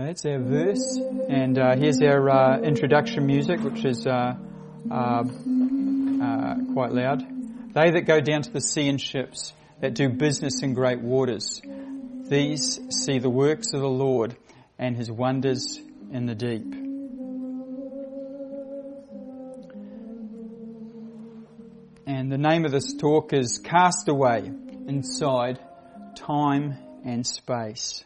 That's our verse, and here's our introduction music, which is quite loud. They that go down to the sea in ships, that do business in great waters, these see the works of the Lord and his wonders in the deep. And the name of this talk is Castaway Inside Time and Space.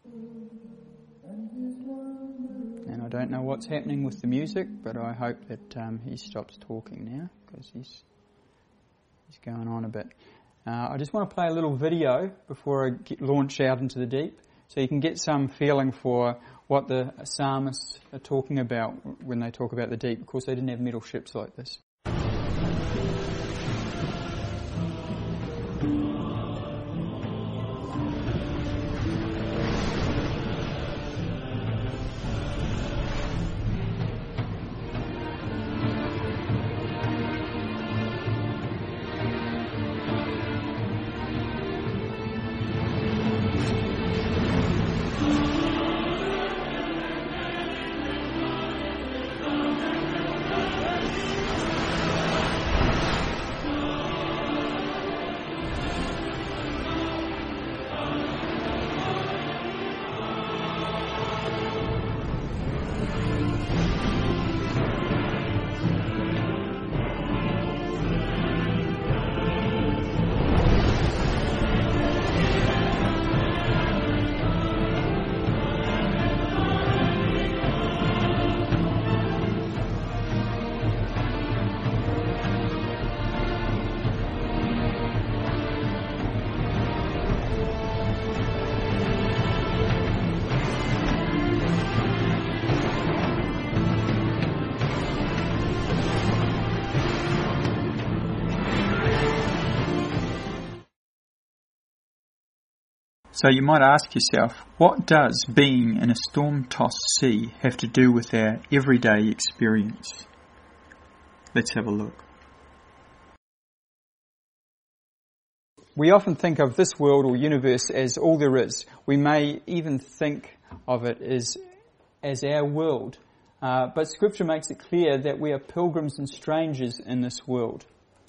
And I don't know what's happening with the music, but I hope that he stops talking now, because he's going on a bit. I just want to play a little video before I launch out into the deep, so you can get some feeling for what the psalmists are talking about when they talk about the deep. Of course, they didn't have metal ships like this. So you might ask yourself, what does being in a storm-tossed sea have to do with our everyday experience? Let's have a look. We often think of this world or universe as all there is. We may even think of it as our world. But Scripture makes it clear that we are pilgrims and strangers in this world.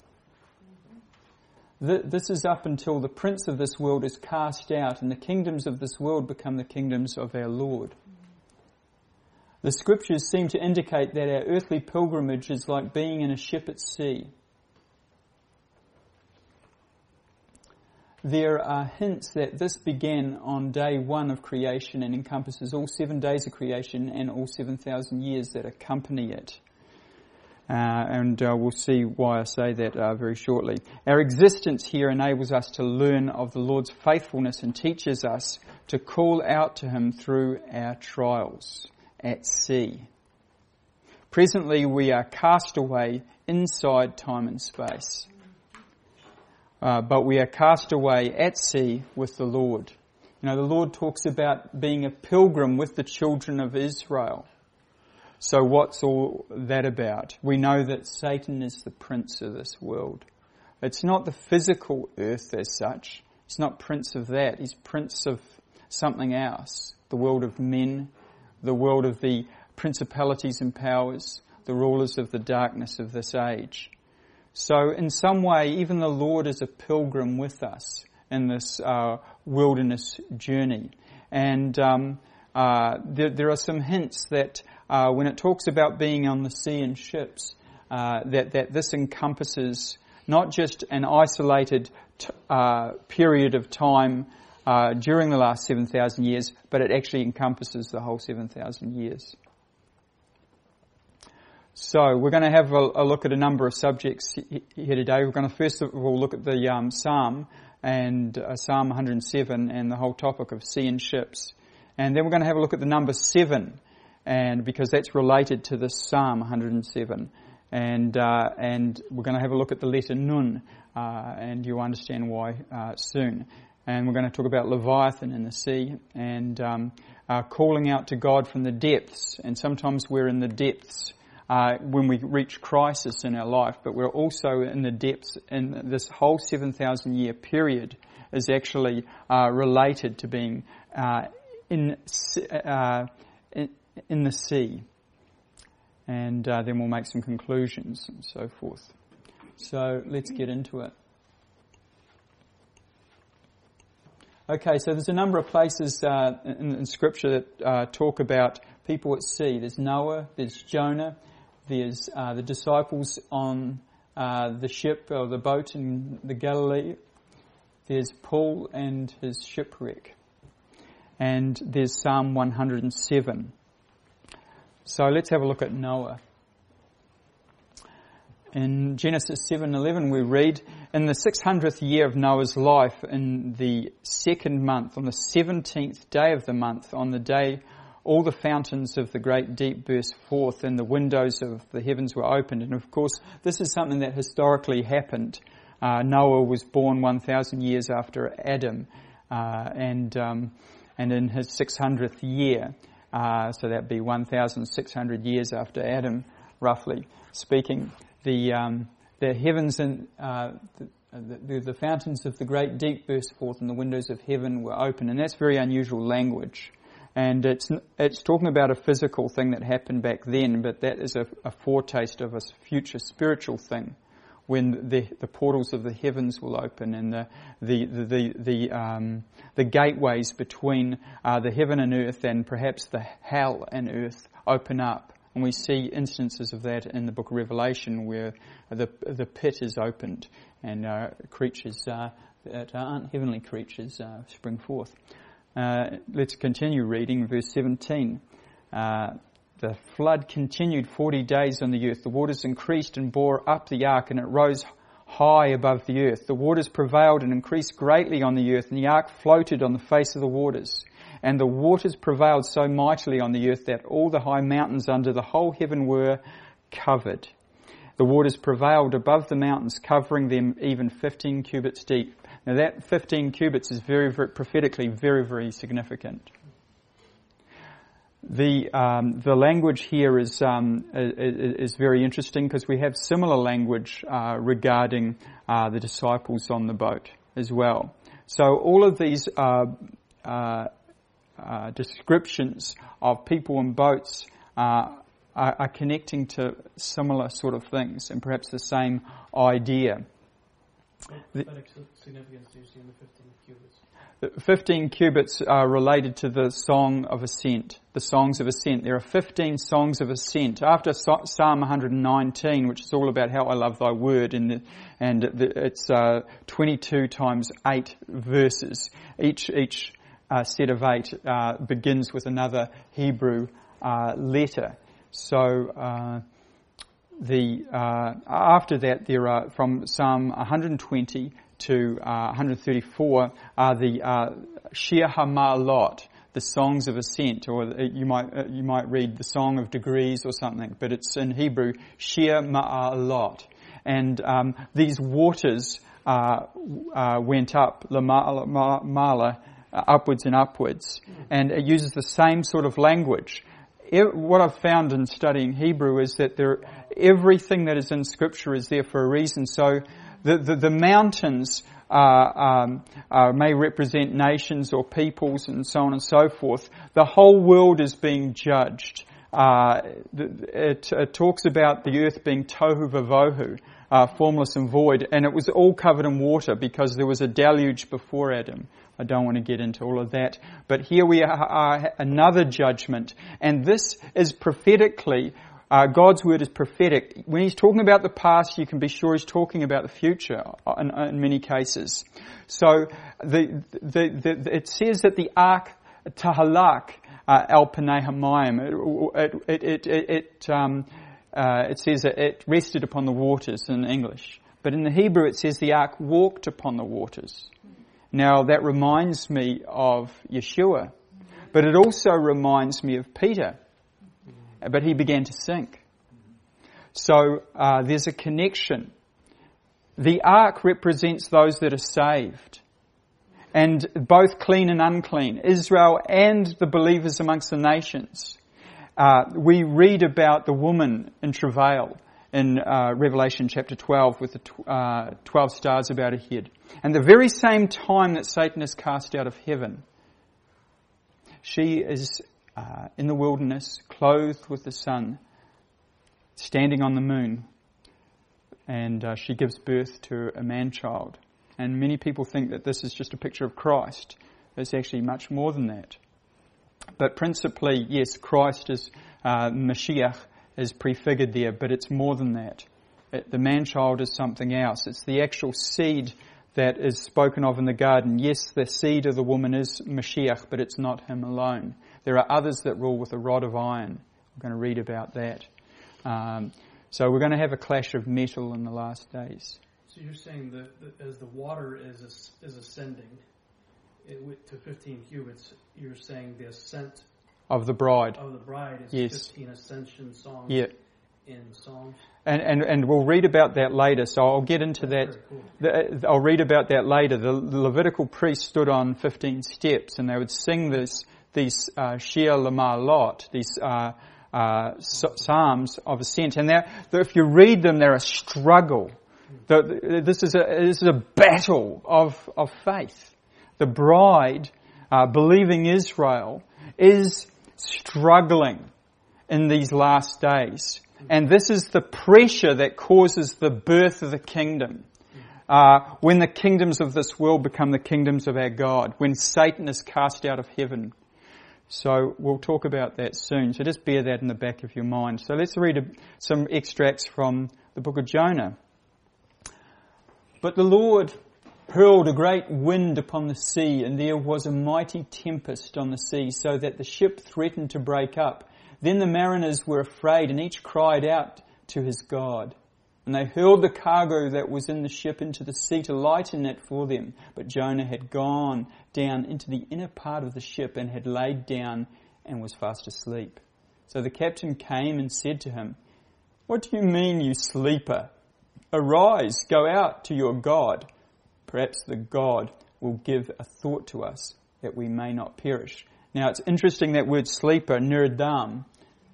This is up until the prince of this world is cast out and the kingdoms of this world become the kingdoms of our Lord. The Scriptures seem to indicate that our earthly pilgrimage is like being in a ship at sea. There are hints that this began on day one of creation and encompasses all 7 days of creation and all 7,000 years that accompany it. And we'll see why I say that very shortly. Our existence here enables us to learn of the Lord's faithfulness and teaches us to call out to him through our trials at sea. Presently we are cast away inside time and space. But we are cast away at sea with the Lord. You know, the Lord talks about being a pilgrim with the children of Israel. So what's all that about? We know that Satan is the prince of this world. It's not the physical earth as such. He's not prince of that. He's prince of something else. The world of men, the world of the principalities and powers, the rulers of the darkness of this age. So in some way, even the Lord is a pilgrim with us in this wilderness journey. And there are some hints that when it talks about being on the sea in ships, that this encompasses not just an isolated period of time during the last 7,000 years, but it actually encompasses the whole 7,000 years. So we're going to have a look at a number of subjects here today. We're going to first of all look at the Psalm and Psalm 107 and the whole topic of sea and ships. And then we're going to have a look at the number 7, and because that's related to this Psalm 107. And we're going to have a look at the letter Nun, and you'll understand why soon. And we're going to talk about Leviathan in the sea and calling out to God from the depths. And sometimes we're in the depths when we reach crisis in our life, but we're also in the depths, and this whole 7,000 year period is actually related to being in the sea. And then we'll make some conclusions and so forth. So let's get into it. Okay, so there's a number of places in Scripture that talk about people at sea. There's Noah, there's Jonah, there's the disciples on the ship or the boat in the Galilee. There's Paul and his shipwreck. And there's Psalm 107. So let's have a look at Noah. In Genesis 7:11 we read, in the 600th year of Noah's life, in the second month, on the 17th day of the month, on the day all the fountains of the great deep burst forth and the windows of the heavens were opened. And of course, this is something that historically happened. Noah was born 1,000 years after Adam, and in his 600th year, so that'd be 1,600 years after Adam, roughly speaking, the heavens and the fountains of the great deep burst forth and the windows of heaven were open. And that's very unusual language. And it's talking about a physical thing that happened back then, but that is a foretaste of a future spiritual thing, when the portals of the heavens will open and the gateways between the heaven and earth and perhaps the hell and earth open up. And we see instances of that in the book of Revelation, where the pit is opened and creatures that aren't heavenly creatures spring forth. Let's continue reading verse 17. The flood continued 40 days on the earth. The waters increased and bore up the ark, and it rose high above the earth. The waters prevailed and increased greatly on the earth, and the ark floated on the face of the waters. And the waters prevailed so mightily on the earth that all the high mountains under the whole heaven were covered. The waters prevailed above the mountains, covering them even 15 cubits deep. Now that 15 cubits is very, very prophetically very, very significant. The language here is very interesting, because we have similar language regarding the disciples on the boat as well. So all of these descriptions of people in boats are connecting to similar sort of things and perhaps the same idea. What significance do you see in the 15 cubits? The 15 cubits are related to the Song of Ascent, the Songs of Ascent. There are 15 Songs of Ascent. After Psalm 119, which is all about how I love thy word, it's 22 times 8 verses. Each set of 8 begins with another Hebrew letter. So after that, there are from Psalm 120 to 134 are the Shir HaMa'alot, the Songs of Ascent, or you might read the Song of Degrees or something, but it's in Hebrew Shir Ma'alot. And these waters went up, Ma'ala, upwards and upwards, and it uses the same sort of language. What I've found in studying Hebrew is that everything that is in Scripture is there for a reason. So the mountains may represent nations or peoples and so on and so forth. The whole world is being judged. It talks about the earth being tohu vavohu, formless and void, and it was all covered in water because there was a deluge before Adam. I don't want to get into all of that. But here we are, another judgment. And this is prophetically, God's word is prophetic. When he's talking about the past, you can be sure he's talking about the future in many cases. So it says that the ark tahalak al panei hamayim, it says that it rested upon the waters in English. But in the Hebrew it says the ark walked upon the waters. Now that reminds me of Yeshua, but it also reminds me of Peter. But he began to sink. So there's a connection. The ark represents those that are saved, and both clean and unclean, Israel and the believers amongst the nations. We read about the woman in travail in Revelation chapter 12 with the 12 stars about her head. And the very same time that Satan is cast out of heaven, She is in the wilderness, clothed with the sun, standing on the moon, and she gives birth to a man-child. And many people think that this is just a picture of Christ. It's actually much more than that. But principally, yes, Christ is, Mashiach is prefigured there, but it's more than that. The man-child is something else. It's the actual seed that is spoken of in the garden. Yes, the seed of the woman is Mashiach, but it's not him alone. There are others that rule with a rod of iron. We're going to read about that. So we're going to have a clash of metal in the last days. So you're saying that as the water is ascending to 15 cubits, you're saying the ascent of the bride is yes. 15 ascension songs in Psalms? And we'll read about that later, so I'll get into that. Cool. I'll read about that later. The Levitical priests stood on 15 steps and they would sing these Shir L'Ma'alot, these psalms of ascent. And if you read them, they're a struggle. This is a battle of faith. The bride, believing Israel, is struggling in these last days. And this is the pressure that causes the birth of the kingdom. When the kingdoms of this world become the kingdoms of our God. When Satan is cast out of heaven. So we'll talk about that soon. So just bear that in the back of your mind. So let's read some extracts from the book of Jonah. But the Lord hurled a great wind upon the sea, and there was a mighty tempest on the sea, so that the ship threatened to break up. Then the mariners were afraid, and each cried out to his God. And they hurled the cargo that was in the ship into the sea to lighten it for them. But Jonah had gone down into the inner part of the ship and had laid down and was fast asleep. So the captain came and said to him, "What do you mean, you sleeper? Arise, go out to your God. Perhaps the God will give a thought to us that we may not perish." Now it's interesting that word sleeper, nirdam.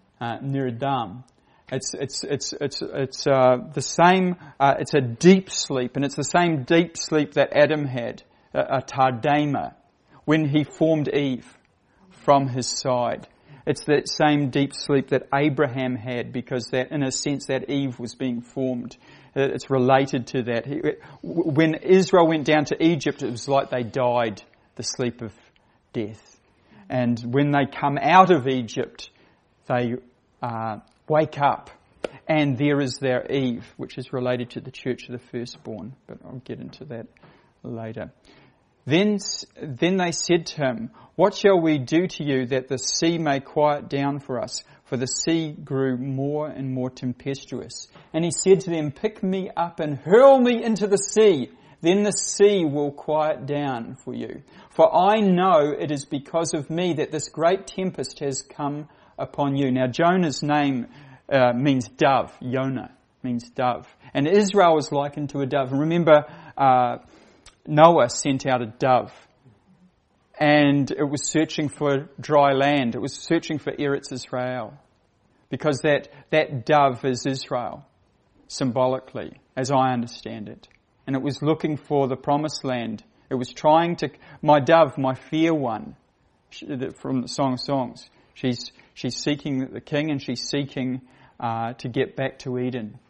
It's the same. It's a deep sleep, and it's the same deep sleep that Adam had, a tardema, when he formed Eve from his side. It's that same deep sleep that Abraham had, because that, in a sense, that Eve was being formed. It's related to that. When Israel went down to Egypt, it was like they died the sleep of death. And when they come out of Egypt, they wake up, and there is their Eve, which is related to the church of the firstborn. But I'll get into that later. Then they said to him, "What shall we do to you that the sea may quiet down for us?" For the sea grew more and more tempestuous. And he said to them, "Pick me up and hurl me into the sea. Then the sea will quiet down for you. For I know it is because of me that this great tempest has come upon you." Now Jonah's name means dove. Yonah means dove. And Israel is likened to a dove. And remember, Noah sent out a dove. And it was searching for dry land. It was searching for Eretz Israel. Because that dove is Israel, symbolically, as I understand it. And it was looking for the promised land. It was trying to, my dove, my fair one, from the Song of Songs. She's seeking the king, and she's seeking to get back to Eden.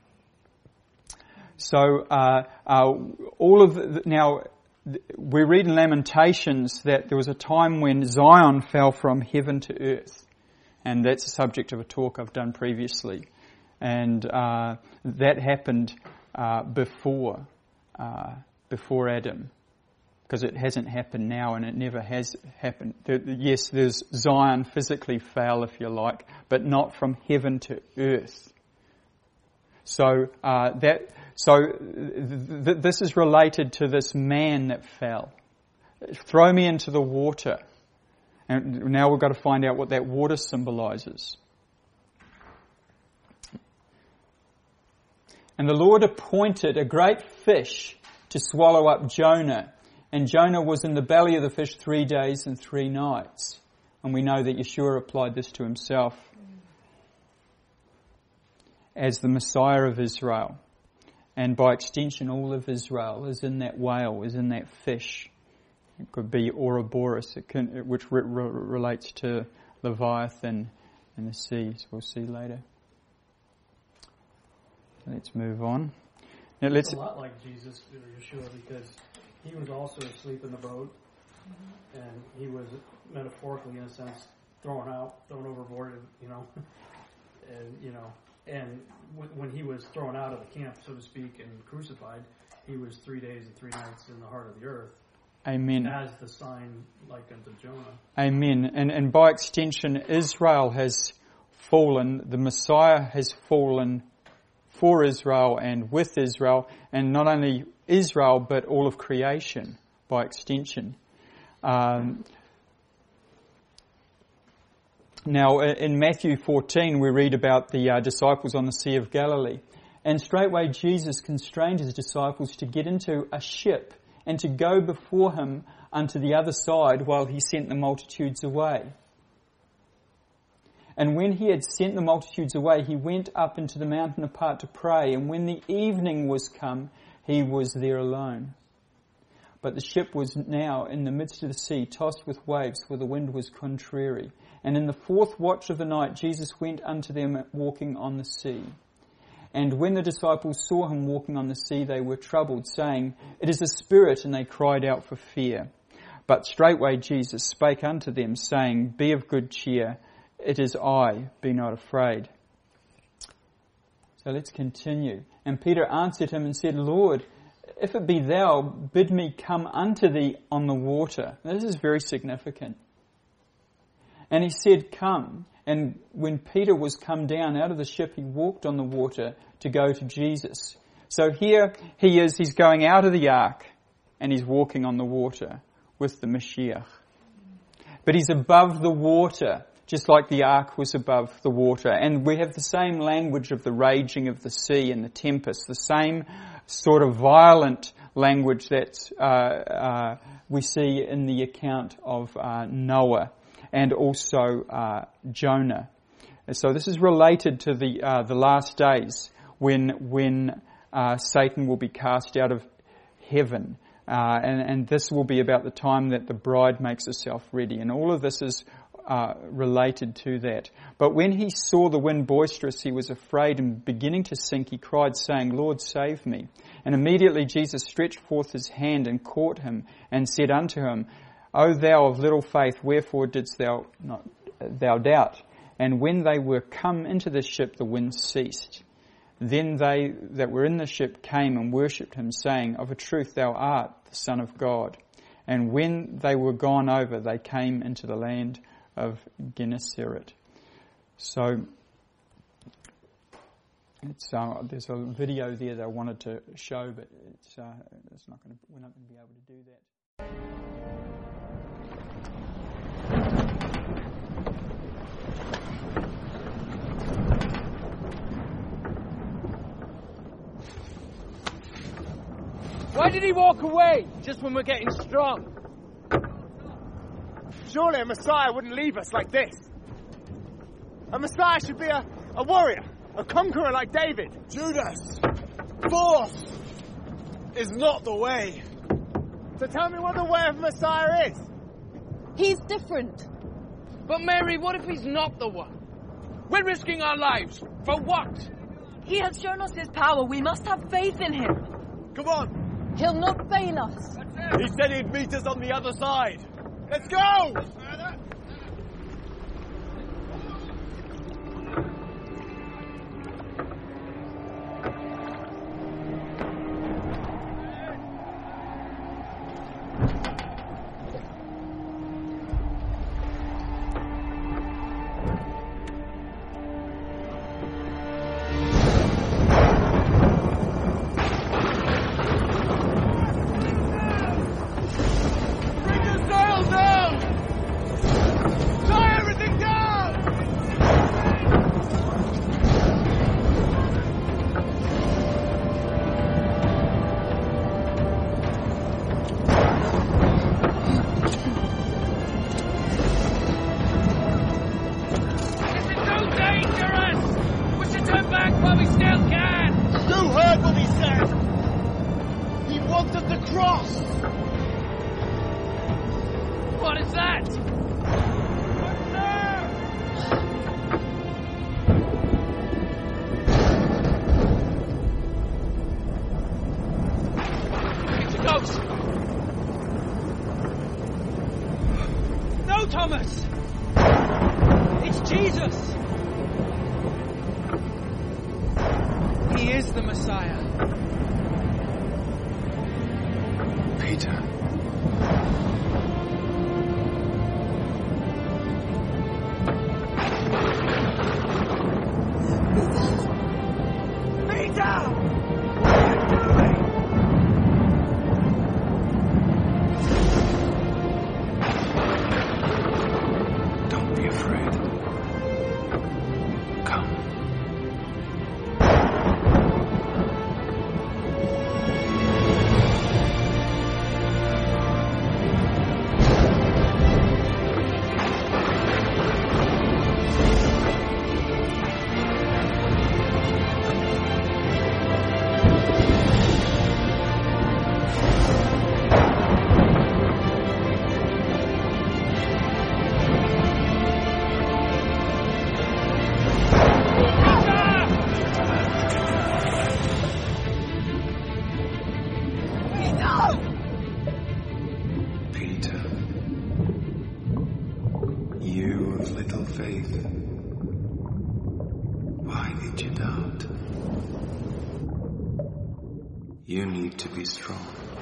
So now we read in Lamentations that there was a time when Zion fell from heaven to earth, and that's the subject of a talk I've done previously, and that happened before Adam. Because it hasn't happened now, and it never has happened. Yes, there's Zion physically fell, if you like, but not from heaven to earth. So this is related to this man that fell. Throw me into the water. And now we've got to find out what that water symbolises. And the Lord appointed a great fish to swallow up Jonah. And Jonah was in the belly of the fish 3 days and 3 nights. And we know that Yeshua applied this to himself as the Messiah of Israel. And by extension, all of Israel is in that whale, is in that fish. It could be Ouroboros, which relates to Leviathan and the seas. We'll see later. Let's move on. Now it's a lot like Jesus, Yeshua, because he was also asleep in the boat, and he was metaphorically, in a sense, thrown overboard, and when he was thrown out of the camp, so to speak, and crucified, he was 3 days and 3 nights in the heart of the earth. Amen. As the sign like unto Jonah. Amen. And by extension, Israel has fallen. The Messiah has fallen for Israel and with Israel, and not only Israel, but all of creation by extension. Now, in Matthew 14, we read about the disciples on the Sea of Galilee. And straightway Jesus constrained his disciples to get into a ship and to go before him unto the other side while he sent the multitudes away. And when he had sent the multitudes away, he went up into the mountain apart to pray. And when the evening was come, he was there alone. But the ship was now in the midst of the sea, tossed with waves, for the wind was contrary. And in the 4th watch of the night, Jesus went unto them walking on the sea. And when the disciples saw him walking on the sea, they were troubled, saying, It is a spirit, and they cried out for fear. But straightway Jesus spake unto them, saying, Be of good cheer, it is I, be not afraid. So let's continue. And Peter answered him and said, Lord, if it be thou, bid me come unto thee on the water. Now, this is very significant. And he said, Come. And when Peter was come down out of the ship, he walked on the water to go to Jesus. So here he is, he's going out of the ark and he's walking on the water with the Mashiach. But he's above the water, just like the ark was above the water. And we have the same language of the raging of the sea and the tempest, the same sort of violent language that we see in the account of Noah and also Jonah. So this is related to the last days when Satan will be cast out of heaven. And this will be about the time that the bride makes herself ready. And all of this is related to that. But when he saw the wind boisterous, he was afraid, and beginning to sink, he cried, saying, Lord, save me. And immediately Jesus stretched forth his hand and caught him and said unto him, O thou of little faith, wherefore didst thou doubt? And when they were come into the ship, the wind ceased. Then they that were in the ship came and worshipped him, saying, Of a truth thou art the Son of God. And when they were gone over, they came into the land of Gennesaret. So it's there's a video there that I wanted to show, but we're not going to be able to do that. Why did he walk away just when we're getting strong? Surely a Messiah wouldn't leave us like this. A Messiah should be a warrior, a conqueror like David. Judas, force is not the way. So tell me what the way of Messiah is. He's different. But Mary, what if he's not the one? We're risking our lives. For what? He has shown us his power. We must have faith in him. Come on. He'll not fail us. He said he'd meet us on the other side. Let's go! What is that? It's a ghost. No, Thomas! It's Jesus! He is the Messiah. Peter. Don't be afraid. Come. Peter, you of little faith, why did you doubt? You need to be strong.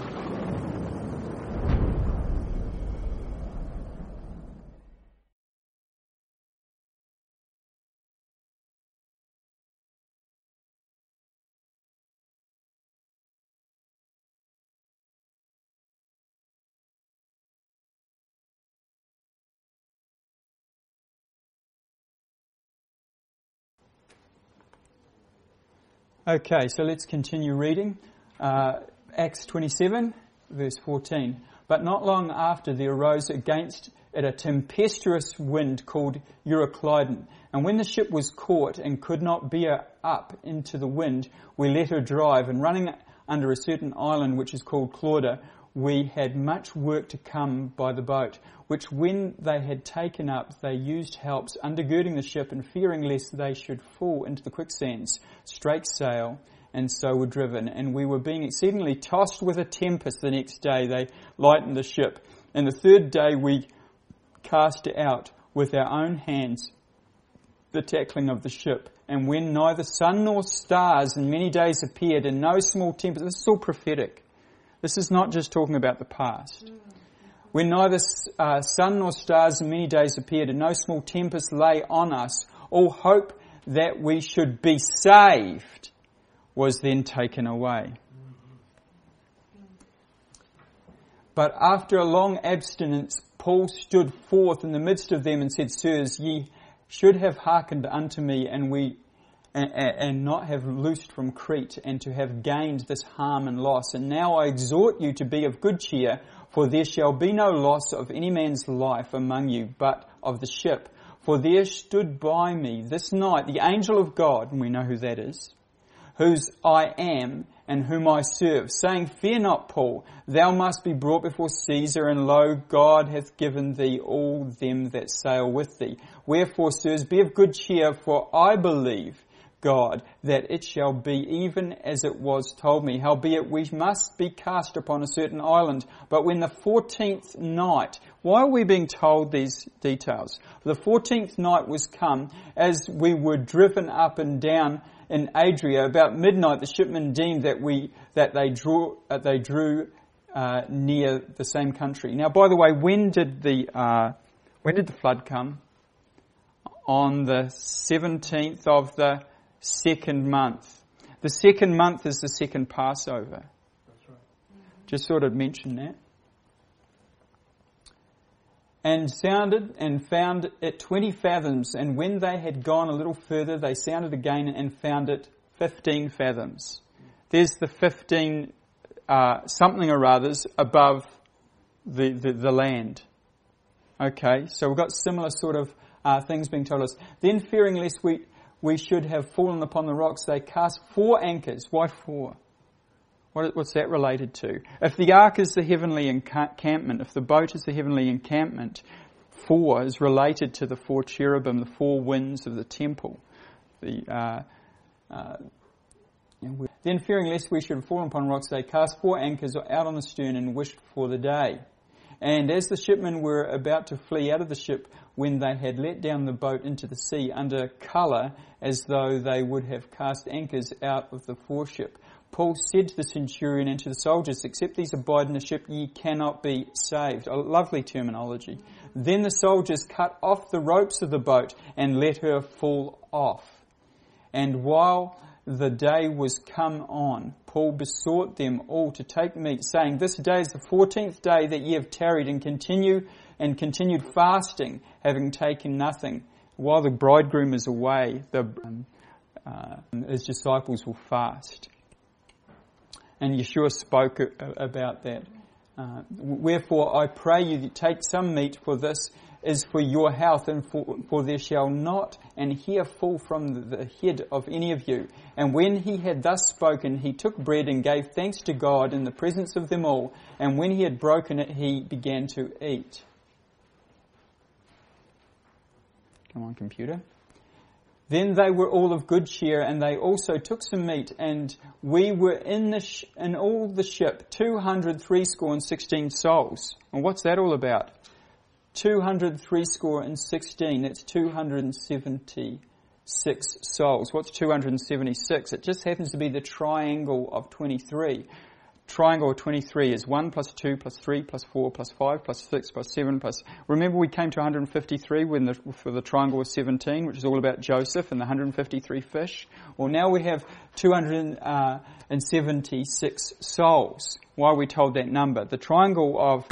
Okay, so let's continue reading. Acts 27, verse 14. But not long after there arose against it a tempestuous wind called Euroclydon. And when the ship was caught and could not bear up into the wind, we let her drive, and running under a certain island which is called Clauda, we had much work to come by the boat, which when they had taken up, they used helps, undergirding the ship, and fearing lest they should fall into the quicksands, straight sail, and so were driven. And we were being exceedingly tossed with a tempest the next day. They lightened the ship. And the third day we cast out with our own hands the tackling of the ship. And when neither sun nor stars in many days appeared, and no small tempest, this is all prophetic. This is not just talking about the past. When neither sun nor stars in many days appeared, and no small tempest lay on us, all hope that we should be saved was then taken away. But after a long abstinence, Paul stood forth in the midst of them and said, Sirs, ye should have hearkened unto me, and not have loosed from Crete, and to have gained this harm and loss. And now I exhort you to be of good cheer, for there shall be no loss of any man's life among you, but of the ship. For there stood by me this night the angel of God, and we know who that is, whose I am, and whom I serve, saying, Fear not, Paul, thou must be brought before Caesar, and lo, God hath given thee all them that sail with thee. Wherefore, sirs, be of good cheer, for I believe God, that it shall be even as it was told me. Howbeit we must be cast upon a certain island. But when the 14th night, why are we being told these details? The 14th night was come, as we were driven up and down in Adria. About midnight the shipmen deemed that they drew near the same country. Now, by the way, when did the flood come? On the 17th of the second month. The second month is the second Passover. That's right. Just sort of mention that. And sounded and found it 20 fathoms. And when they had gone a little further, they sounded again and found it 15 fathoms. There's the 15 something or others above the land. Okay, so we've got similar sort of things being told us. Then fearing lest we should have fallen upon the rocks, they cast 4 anchors. Why 4? What's that related to? If the ark is the heavenly encampment, if the boat is the heavenly encampment, 4 is related to the 4 cherubim, the 4 winds of the temple. Then fearing lest we should have fallen upon rocks, they cast 4 anchors out on the stern and wished for the day. And as the shipmen were about to flee out of the ship, when they had let down the boat into the sea under colour, as though they would have cast anchors out of the foreship, Paul said to the centurion and to the soldiers, except these abide in the ship, ye cannot be saved. A lovely terminology. Then the soldiers cut off the ropes of the boat and let her fall off. And while the day was come on, Paul besought them all to take meat, saying, this day is the 14th day that ye have tarried and continued fasting, having taken nothing. While the bridegroom is away, his disciples will fast. And Yeshua spoke about that. Wherefore I pray you that take some meat, for this is for your health, and for there shall not an hair fall from the head of any of you. And when he had thus spoken, he took bread and gave thanks to God in the presence of them all. And when he had broken it, he began to eat. Come on, computer. Then they were all of good cheer, and they also took some meat, and we were in all the ship 216 souls. And what's that all about? 216. That's 276 souls. What's 276? It just happens to be the triangle of 23. Triangle of 23 is 1 plus 2 plus 3 plus 4 plus 5 plus 6 plus 7 plus... Remember we came to 153 for the triangle of 17, which is all about Joseph and the 153 fish. Well, now we have 276 souls. Why are we told that number? The triangle of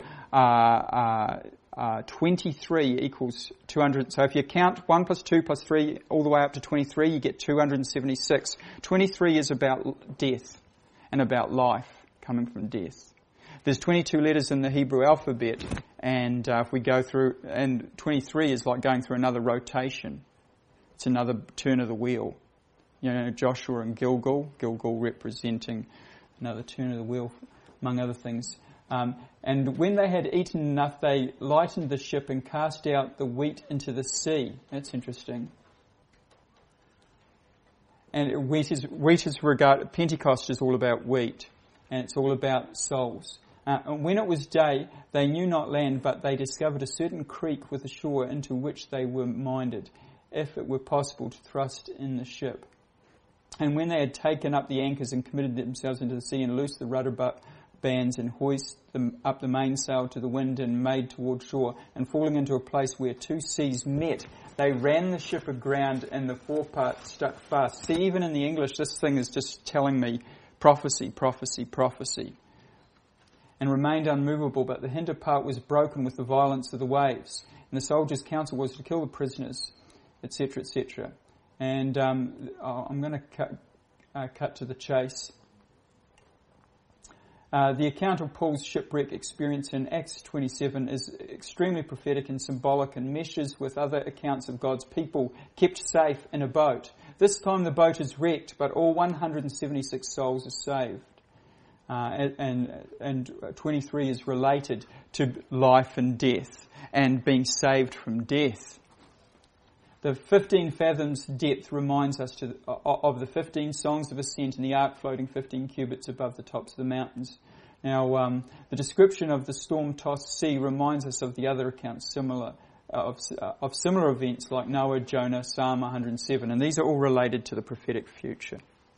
23 equals 200. So if you count 1 plus 2 plus 3 all the way up to 23, you get 276. 23 is about death and about life coming from death. There's 22 letters in the Hebrew alphabet, and if we go through, and 23 is like going through another rotation. It's another turn of the wheel. You know, Joshua and Gilgal representing another turn of the wheel, among other things. And when they had eaten enough, they lightened the ship and cast out the wheat into the sea. That's interesting. And Pentecost is all about wheat, and it's all about souls. And when it was day, they knew not land, but they discovered a certain creek with a shore into which they were minded, if it were possible to thrust in the ship. And when they had taken up the anchors and committed themselves into the sea and loosed the rudder bands and hoisted them up the mainsail to the wind and made toward shore, and falling into a place where 2 seas met, they ran the ship aground and the forepart stuck fast. See, even in the English, this thing is just telling me prophecy, prophecy, prophecy. And remained unmovable, but the hinder part was broken with the violence of the waves. And the soldiers' counsel was to kill the prisoners, etc., etc. And I'm going to cut to the chase. The account of Paul's shipwreck experience in Acts 27 is extremely prophetic and symbolic, and meshes with other accounts of God's people kept safe in a boat. This time the boat is wrecked, but all 176 souls are saved. And 23 is related to life and death and being saved from death. The 15 fathoms depth reminds us of the 15 songs of ascent in the ark floating 15 cubits above the tops of the mountains. Now, the description of the storm-tossed sea reminds us of the other accounts of similar events like Noah, Jonah, Psalm 107, and these are all related to the prophetic future.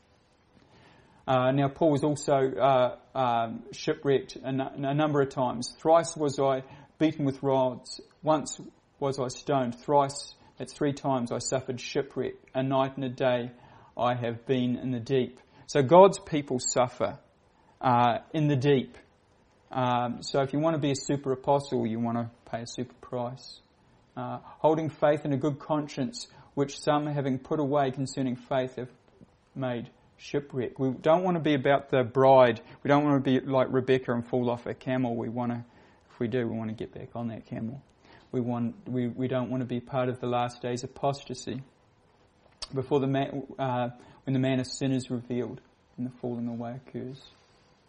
Now, Paul was also shipwrecked a number of times. Thrice was I beaten with rods. Once was I stoned. Thrice, that's 3 times, I suffered shipwreck. A night and a day I have been in the deep. So God's people suffer in the deep. So if you want to be a super apostle, you want to pay a super price. Holding faith and a good conscience, which some, having put away concerning faith, have made shipwreck. We don't want to be about the bride. We don't want to be like Rebecca and fall off a camel. We want to, if we do, we want to get back on that camel. We don't want to be part of the last days apostasy before when the man of sin is revealed and the falling away occurs.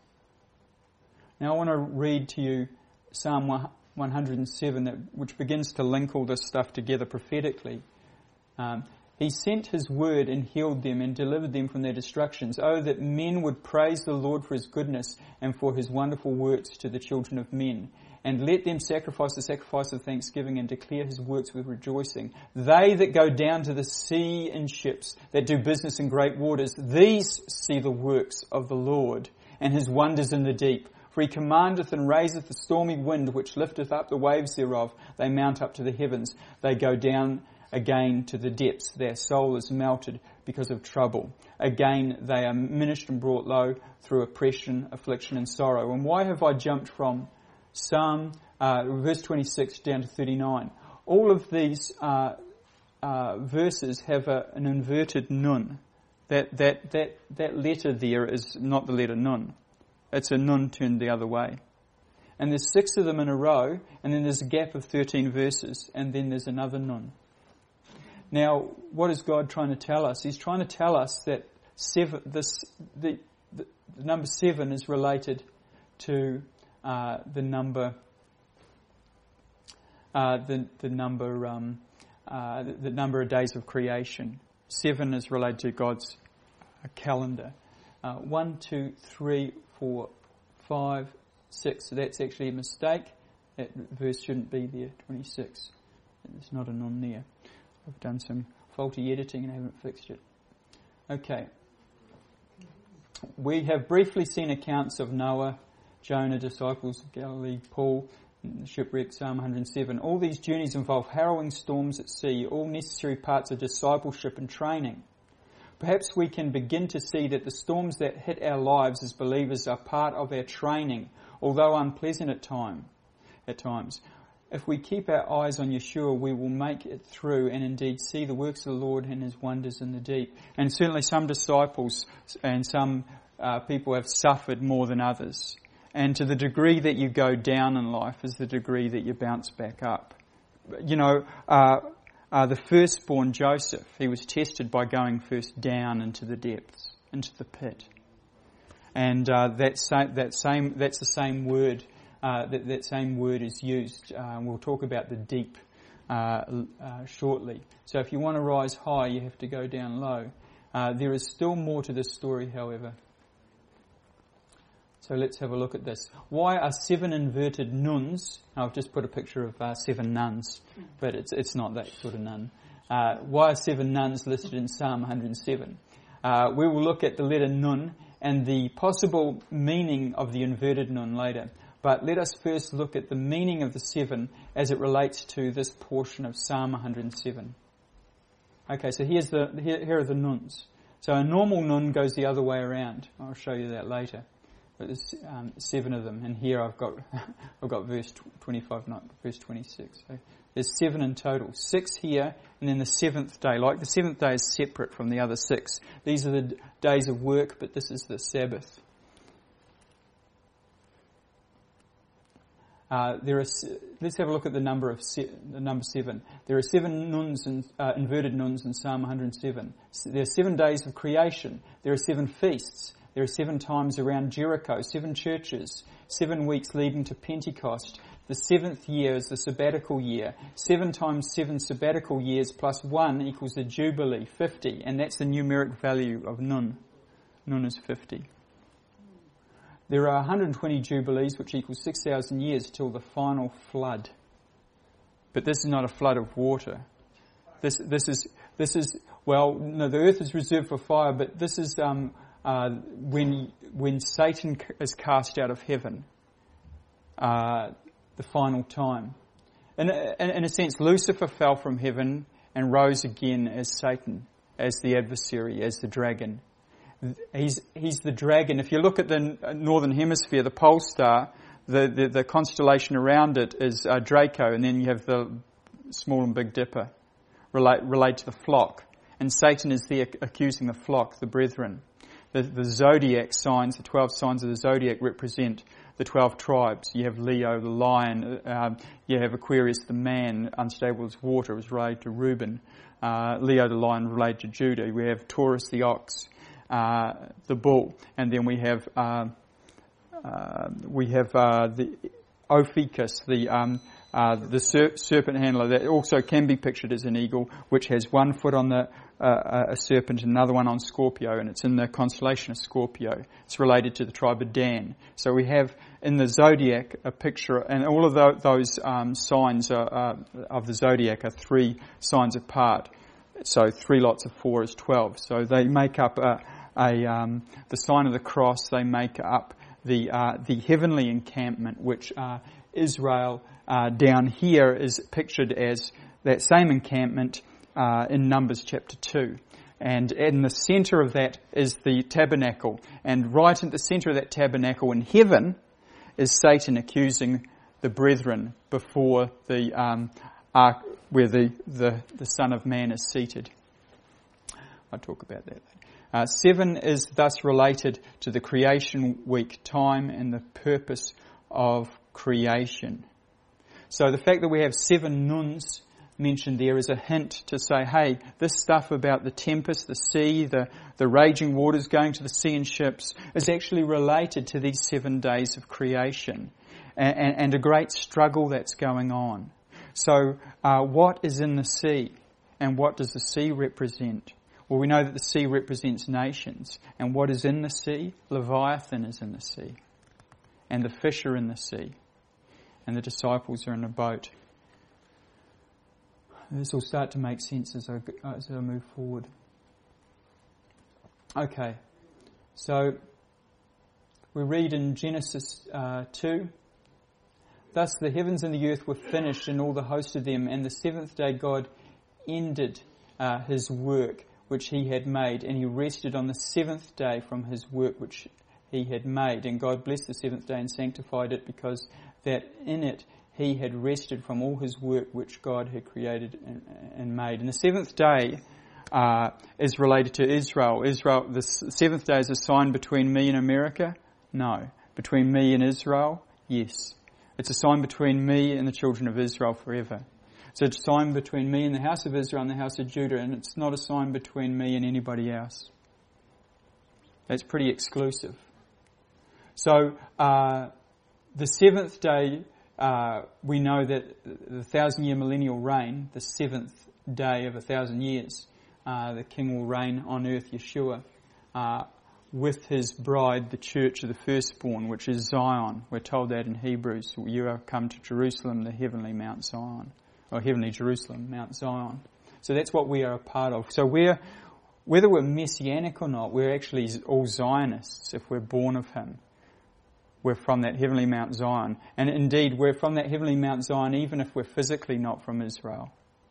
Now I want to read to you Psalm 107, which begins to link all this stuff together prophetically. He sent his word and healed them and delivered them from their destructions. Oh, that men would praise the Lord for his goodness and for his wonderful works to the children of men. And let them sacrifice the sacrifice of thanksgiving and declare his works with rejoicing. They that go down to the sea in ships, that do business in great waters, these see the works of the Lord and his wonders in the deep. For he commandeth and raiseth the stormy wind, which lifteth up the waves thereof. They mount up to the heavens. They go down again to the depths. Their soul is melted because of trouble. Again they are minished and brought low through oppression, affliction and sorrow. And why have I jumped from Psalm verse 26 down to 39? All of these verses have an inverted nun. That letter there is not the letter nun. It's a nun turned the other way. And there's 6 of them in a row, and then there's a gap of 13 verses, and then there's another nun. Now, what is God trying to tell us? He's trying to tell us that the number 7 is related to the number of days of creation. 7 is related to God's calendar. 1, 2, 3, 4, 5, 6. So that's actually a mistake. That verse shouldn't be there. 26. There's not a nun there. I've done some faulty editing and haven't fixed it. Okay. We have briefly seen accounts of Noah, Jonah, disciples of Galilee, Paul, shipwreck, Psalm 107. All these journeys involve harrowing storms at sea, all necessary parts of discipleship and training. Perhaps we can begin to see that the storms that hit our lives as believers are part of our training, although unpleasant at times. If we keep our eyes on Yeshua, we will make it through and indeed see the works of the Lord and his wonders in the deep. And certainly some disciples and some people have suffered more than others. And to the degree that you go down in life is the degree that you bounce back up. You know, the firstborn Joseph, he was tested by going first down into the depths, into the pit. And that's the same word. That same word is used. We'll talk about the deep shortly. So if you want to rise high, you have to go down low. There is still more to this story, however. So let's have a look at this. Why are 7 inverted nuns? I've just put a picture of 7 nuns, but it's not that sort of nun. Why are 7 nuns listed in Psalm 107? We will look at the letter nun and the possible meaning of the inverted nun later. But let us first look at the meaning of the 7 as it relates to this portion of Psalm 107. Okay, so here are the nuns. So a normal nun goes the other way around. I'll show you that later. But there's 7 of them, and here I've got verse 25, not verse 26. So there's 7 in total. 6 here, and then the 7th day. Like the 7th day is separate from the other 6. These are the days of work, but this is the Sabbath. Let's have a look at the number 7. There are 7 nuns and inverted nuns in Psalm 107. There are 7 days of creation. There are 7 feasts. There are 7 times around Jericho, 7 churches, 7 weeks leading to Pentecost. The 7th year is the sabbatical year. 7 times 7 sabbatical years plus 1 equals the Jubilee, 50. And that's the numeric value of Nun. Nun is 50. There are 120 Jubilees, which equals 6,000 years till the final flood. But this is not a flood of water. This is well, no, the earth is reserved for fire, but this is when Satan is cast out of heaven, the final time. In a sense, Lucifer fell from heaven and rose again as Satan, as the adversary, as the dragon. He's the dragon. If you look at the northern hemisphere, the pole star, the constellation around it is Draco, and then you have the small and big dipper relate to the flock. And Satan is there accusing the flock, the brethren. The zodiac signs, the 12 signs of the zodiac represent the 12 tribes. You have Leo, the lion. You have Aquarius, the man, unstable as water, was related to Reuben. Leo, the lion, related to Judah. We have Taurus, the ox, the bull. And then we have we have the Ophiuchus, the serpent handler, that also can be pictured as an eagle, which has one foot on a serpent and another one on Scorpio, and it's in the constellation of Scorpio. It's related to the tribe of Dan. So we have in the zodiac a picture, and all of those signs of the zodiac are 3 signs apart. So 3 lots of 4 is 12. So they make up the sign of the cross. They make up the heavenly encampment, which Israel down here is pictured as that same encampment in Numbers chapter 2. And in the centre of that is the tabernacle. And right in the centre of that tabernacle in heaven is Satan accusing the brethren before the ark where the Son of Man is seated. I'll talk about that later. 7 is thus related to the creation week time and the purpose of creation. So the fact that we have 7 nuns mentioned there is a hint to say, hey, this stuff about the tempest, the sea, the raging waters going to the sea in ships is actually related to these 7 days of creation and a great struggle that's going on. So what is in the sea and what does the sea represent? Well, we know that the sea represents nations. And what is in the sea? Leviathan is in the sea. And the fish are in the sea. And the disciples are in a boat. This will start to make sense as I move forward. Okay, so we read in Genesis 2, "Thus the heavens and the earth were finished and all the host of them, and the 7th day God ended his work which he had made, and he rested on the 7th day from his work which he had made. And God blessed the 7th day and sanctified it, because that in it he had rested from all his work which God had created and made." And the 7th day is related to Israel. The 7th day is a sign between me and America? No. Between me and Israel? Yes. It's a sign between me and the children of Israel forever. It's a sign between me and the house of Israel and the house of Judah, and it's not a sign between me and anybody else. That's pretty exclusive. So the 7th day, we know that the 1,000-year millennial reign, the 7th day of 1,000 years, the King will reign on earth, Yeshua, with his bride, the church of the firstborn, which is Zion. We're told that in Hebrews, "You are come to Jerusalem, the heavenly Mount Zion," or heavenly Jerusalem, Mount Zion. So that's what we are a part of. So whether we're Messianic or not, we're actually all Zionists if we're born of him. We're from that heavenly Mount Zion. And indeed, we're from that heavenly Mount Zion even if we're physically not from Israel.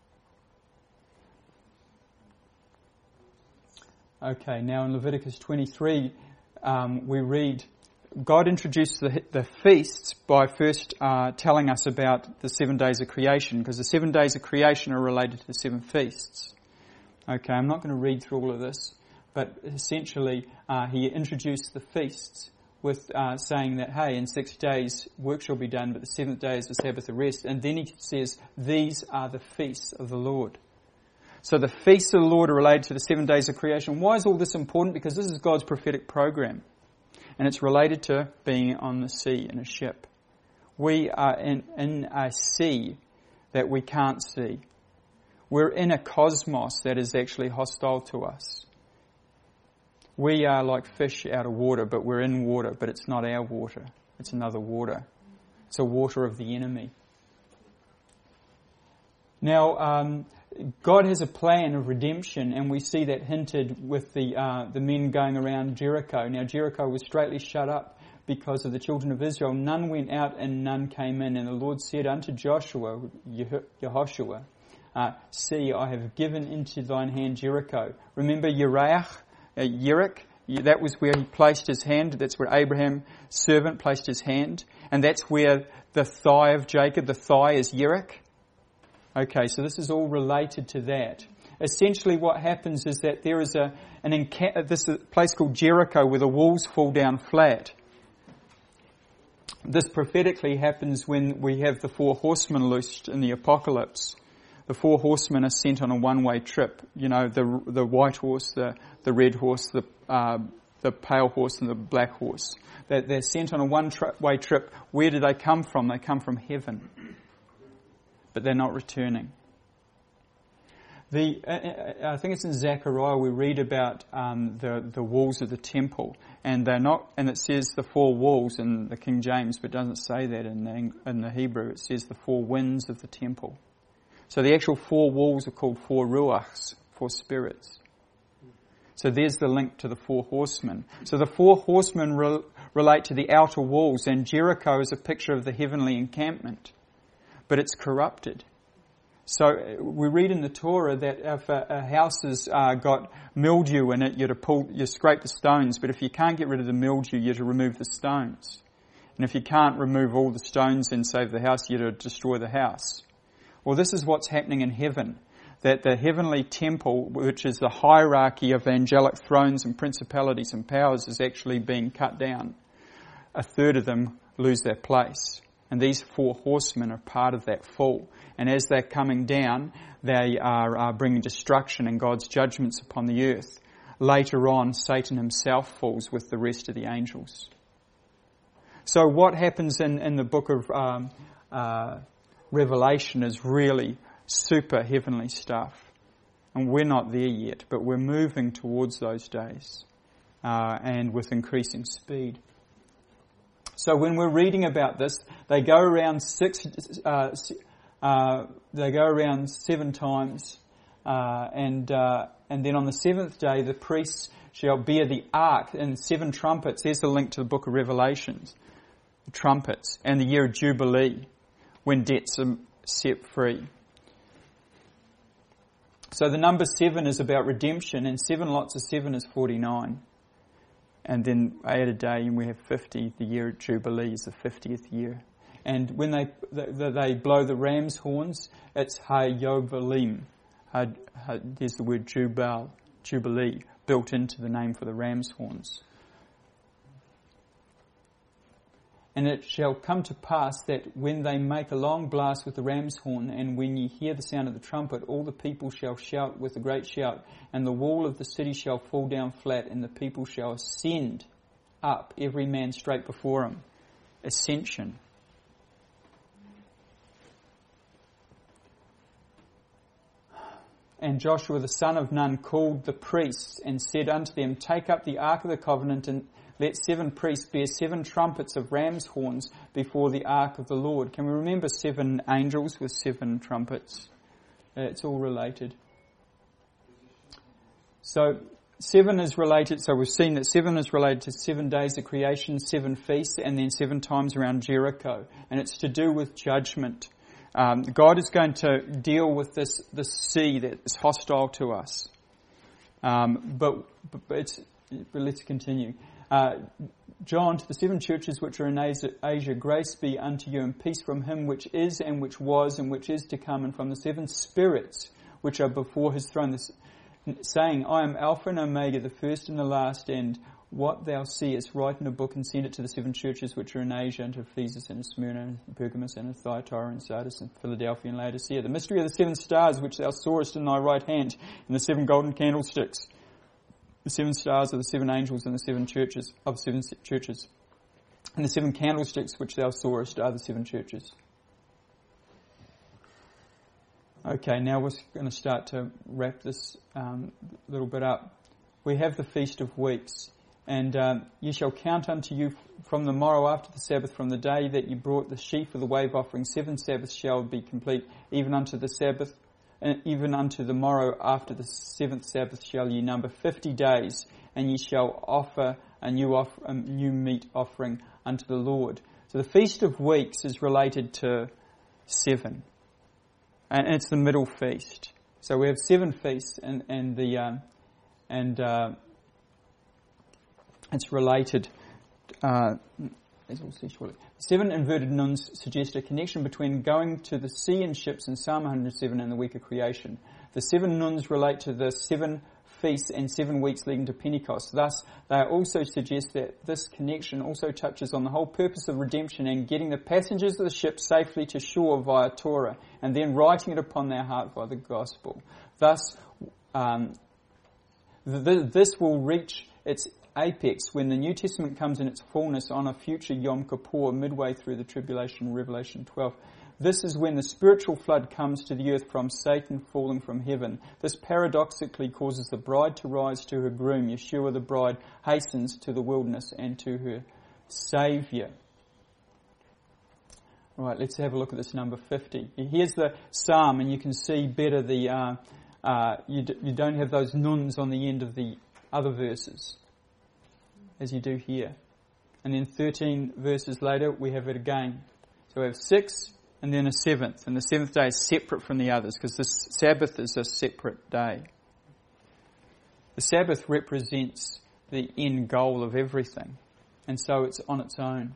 Okay, now in Leviticus 23, we read, God introduced the feasts by first telling us about the 7 days of creation, because the 7 days of creation are related to the 7 feasts. Okay, I'm not going to read through all of this, but essentially he introduced the feasts with saying that, hey, in 6 days work shall be done, but the 7th day is the Sabbath of rest. And then he says, these are the feasts of the Lord. So the feasts of the Lord are related to the 7 days of creation. Why is all this important? Because this is God's prophetic program. And it's related to being on the sea in a ship. We are in a sea that we can't see. We're in a cosmos that is actually hostile to us. We are like fish out of water, but we're in water, but it's not our water. It's another water. It's a water of the enemy. Now, God has a plan of redemption, and we see that hinted with the men going around Jericho. Now, Jericho was straightly shut up because of the children of Israel. None went out and none came in. And the Lord said unto Joshua, Yehoshua, see, I have given into thine hand Jericho. Remember Yerach? That was where he placed his hand. That's where Abraham's servant placed his hand. And that's where the thigh of Jacob, the thigh is Yerach. Okay, so this is all related to that. Essentially what happens is that there is this place called Jericho where the walls fall down flat. This prophetically happens when we have the 4 horsemen loosed in the apocalypse. The 4 horsemen are sent on a one-way trip. You know, the white horse, the red horse, the the pale horse and the black horse. That they're sent on a one-way trip. Where do they come from? They come from heaven. But they're not returning. I think it's in Zechariah we read about the walls of the temple, and they're not. And it says the four walls in the King James, but it doesn't say that in the Hebrew. It says the four winds of the temple. So the actual four walls are called four ruachs, four spirits. So there's the link to the four horsemen. So the four horsemen relate to the outer walls, and Jericho is a picture of the heavenly encampment, but it's corrupted. So we read in the Torah that if a house has got mildew in it, you scrape the stones, but if you can't get rid of the mildew, you have to remove the stones. And if you can't remove all the stones and save the house, you have to destroy the house. Well, this is what's happening in heaven. That the heavenly temple, which is the hierarchy of angelic thrones and principalities and powers, is actually being cut down. A third of them lose their place. And these four horsemen are part of that fall. And as they're coming down, they are bringing destruction and God's judgments upon the earth. Later on, Satan himself falls with the rest of the angels. So what happens in the book of Revelation is really super heavenly stuff. And we're not there yet, but we're moving towards those days, and with increasing speed. So when we're reading about this, they go around 7 times, and then on the seventh day the priests shall bear the ark and 7 trumpets. There's the link to the book of Revelations. The trumpets and the year of Jubilee, when debts are set free. So the number 7 is about redemption, and 7 lots of 7 is 49. And then add a day and we have 50. The year of Jubilee is the 50th year. And when they blow the ram's horns, it's Ha-yovalim. There's the word Jubilee, built into the name for the ram's horns. And it shall come to pass that when they make a long blast with the ram's horn, and when ye hear the sound of the trumpet, all the people shall shout with a great shout, and the wall of the city shall fall down flat, and the people shall ascend up, every man straight before him. Ascension. And Joshua the son of Nun called the priests, and said unto them, Take up the ark of the covenant, and let 7 priests bear 7 trumpets of ram's horns before the ark of the Lord. Can we remember 7 angels with 7 trumpets? It's all related. So 7 is related, so we've seen that 7 is related to 7 days of creation, 7 feasts, and then 7 times around Jericho. And it's to do with judgment. God is going to deal with this sea that is hostile to us. But let's continue. John, to the 7 churches which are in Asia, grace be unto you and peace from him which is and which was and which is to come, and from the 7 spirits which are before his throne, saying, I am Alpha and Omega, the first and the last, and what thou seest, write in a book and send it to the 7 churches which are in Asia, and to Ephesus and Smyrna and Pergamos and Thyatira and Sardis and Philadelphia and Laodicea. The mystery of the 7 stars which thou sawest in thy right hand, and the 7 golden candlesticks. The 7 stars are the 7 angels and the 7 churches of 7 churches. And the 7 candlesticks which thou sawest are the 7 churches. Okay, now we're going to start to wrap this little bit up. We have the Feast of Weeks. And ye shall count unto you from the morrow after the Sabbath, from the day that you brought the sheaf of the wave offering. 7 Sabbaths shall be complete, even unto the Sabbath. And even unto the morrow after the 7th Sabbath shall ye number 50 days, and ye shall offer a new meat offering unto the Lord. So the Feast of Weeks is related to 7, and it's the middle feast. So we have 7 feasts, and it's related. As we'll see shortly. 7 inverted nuns suggest a connection between going to the sea in ships in Psalm 107 and the week of creation. The 7 nuns relate to the 7 feasts and 7 weeks leading to Pentecost. Thus, they also suggest that this connection also touches on the whole purpose of redemption and getting the passengers of the ship safely to shore via Torah, and then writing it upon their heart by the gospel. Thus, this will reach its apex when the New Testament comes in its fullness on a future Yom Kippur midway through the tribulation, Revelation 12. This is when the spiritual flood comes to the earth from Satan falling from heaven. This paradoxically causes the bride to rise to her groom. Yeshua the bride hastens to the wilderness and to her Saviour. Right, let's have a look at this number 50. Here's the psalm, and you can see better the you don't have those nuns on the end of the other verses as you do here. And then 13 verses later we have it again. So we have 6 and then a 7th. And the 7th day is separate from the others because this Sabbath is a separate day. The Sabbath represents the end goal of everything. And so it's on its own.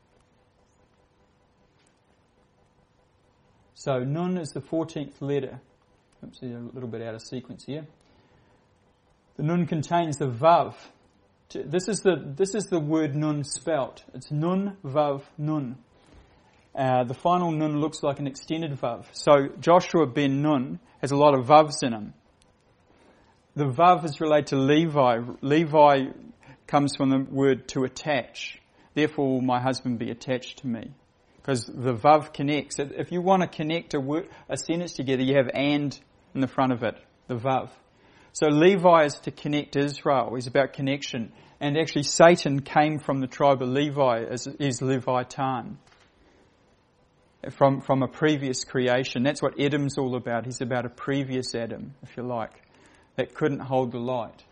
So Nun is the 14th letter. Oops, a little bit out of sequence here. The Nun contains the Vav. This is the word Nun spelt. It's Nun, Vav, Nun. The final Nun looks like an extended Vav. So Joshua ben Nun has a lot of Vavs in him. The Vav is related to Levi. Levi comes from the word to attach. Therefore will my husband be attached to me. Because the Vav connects. If you want to connect a sentence together, you have and in the front of it, the Vav. So Levi is to connect Israel. He's about connection. And actually Satan came from the tribe of Levi as Leviathan. From a previous creation. That's what Adam's all about. He's about a previous Adam, if you like, that couldn't hold the light.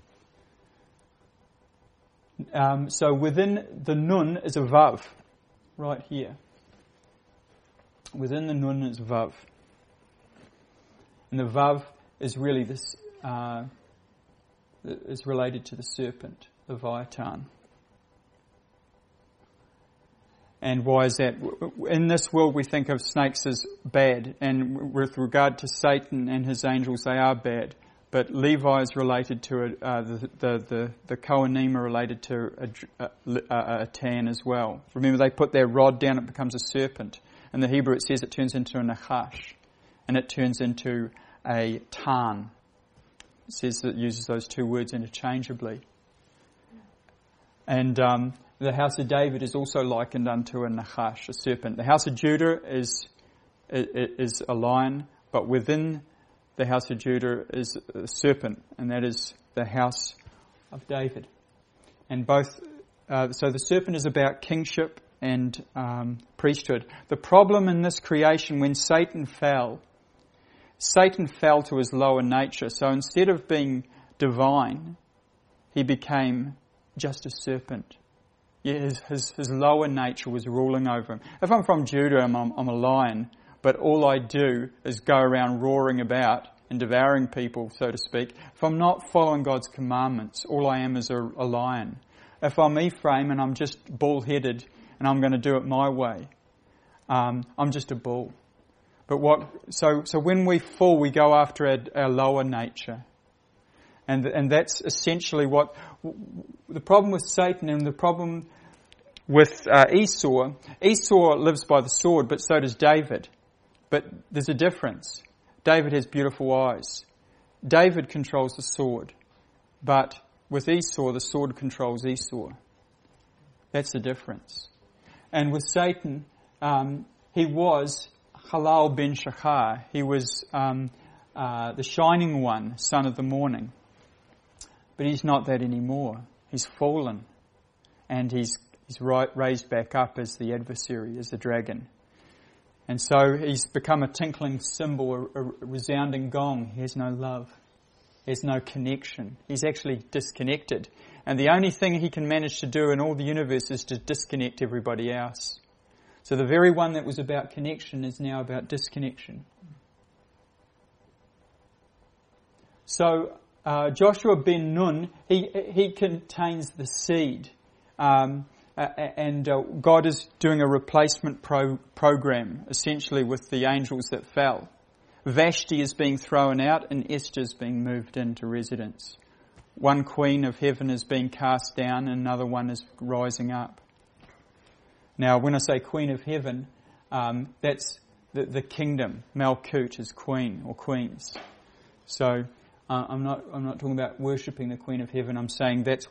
So within the Nun is a Vav, right here. Within the Nun is Vav. And the Vav is really this, is related to the serpent, Leviathan. And why is that? In this world we think of snakes as bad, and with regard to Satan and his angels, they are bad. But Levi is related to the Kohanim are related to a tan as well. Remember, they put their rod down, it becomes a serpent. In the Hebrew it says it turns into a nachash, and it turns into a tan. It says that it uses those two words interchangeably. And the house of David is also likened unto a nachash, a serpent. The house of Judah is a lion, but within the house of Judah is a serpent, and that is the house of David. And both, so the serpent is about kingship and priesthood. The problem in this creation, when Satan fell to his lower nature. So instead of being divine, he became just a serpent. Yeah, his lower nature was ruling over him. If I'm from Judah, I'm a lion, but all I do is go around roaring about and devouring people, so to speak. If I'm not following God's commandments, all I am is a lion. If I'm Ephraim and I'm just bull-headed and I'm going to do it my way, I'm just a bull. But so when we fall, we go after our lower nature. And that's essentially what the problem with Satan and the problem with Esau. Esau lives by the sword, but so does David. But there's a difference. David has beautiful eyes. David controls the sword. But with Esau, the sword controls Esau. That's the difference. And with Satan, he was Halal ben Shachar. He was the shining one, son of the morning. But he's not that anymore. He's fallen. And he's raised back up as the adversary, as the dragon. And so he's become a tinkling cymbal, a resounding gong. He has no love. He has no connection. He's actually disconnected. And the only thing he can manage to do in all the universe is to disconnect everybody else. So the very one that was about connection is now about disconnection. So Joshua ben Nun, he contains the seed. And God is doing a replacement program, essentially, with the angels that fell. Vashti is being thrown out and Esther is being moved into residence. One queen of heaven is being cast down and another one is rising up. Now, when I say queen of heaven, that's the kingdom. Malkut is queen or queens. So I'm not talking about worshipping the queen of heaven. I'm saying that's what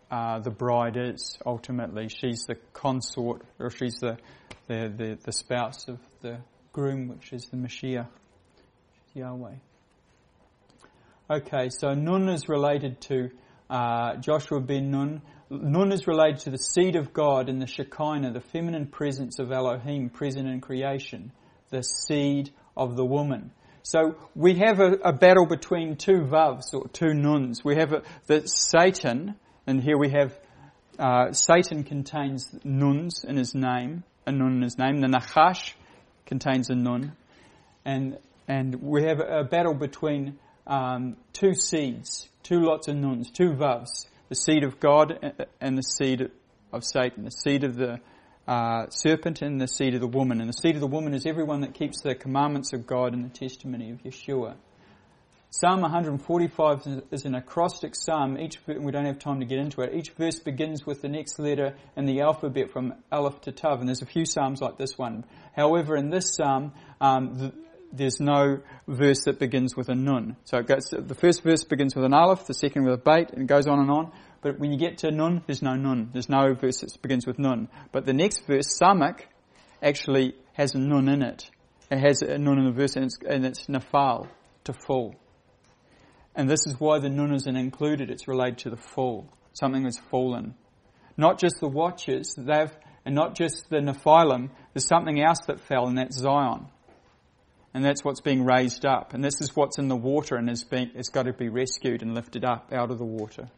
the bride is ultimately. She's the consort, or she's the spouse of the groom, which is the Mashiach, Yahweh. Okay, so Nun is related to Joshua ben Nun. Nun is related to the seed of God in the Shekinah, the feminine presence of Elohim present in creation, the seed of the woman. So we have a battle between two Vavs, or two Nuns. We have the Satan, and here we have Satan contains Nuns in his name, a Nun in his name. The Nachash contains a Nun. And we have a battle between two seeds, two lots of Nuns, two Vavs. The seed of God and the seed of Satan. The seed of the serpent and the seed of the woman. And the seed of the woman is everyone that keeps the commandments of God and the testimony of Yeshua. Psalm 145 is an acrostic psalm. We don't have time to get into it. Each verse begins with the next letter in the alphabet from Aleph to Tav. And there's a few psalms like this one. However, in this psalm, there's no verse that begins with a Nun. So the first verse begins with an Aleph, the second with a Beit, and it goes on and on. But when you get to Nun, there's no Nun. There's no verse that begins with Nun. But the next verse, Samak, actually has a Nun in it. It has a Nun in the verse, and it's Nafal, to fall. And this is why the Nun isn't included. It's related to the fall. Something has fallen. Not just the watchers, and not just the Nephilim. There's something else that fell, and that's Zion. And that's what's being raised up. And this is what's in the water and it's got to be rescued and lifted up out of the water.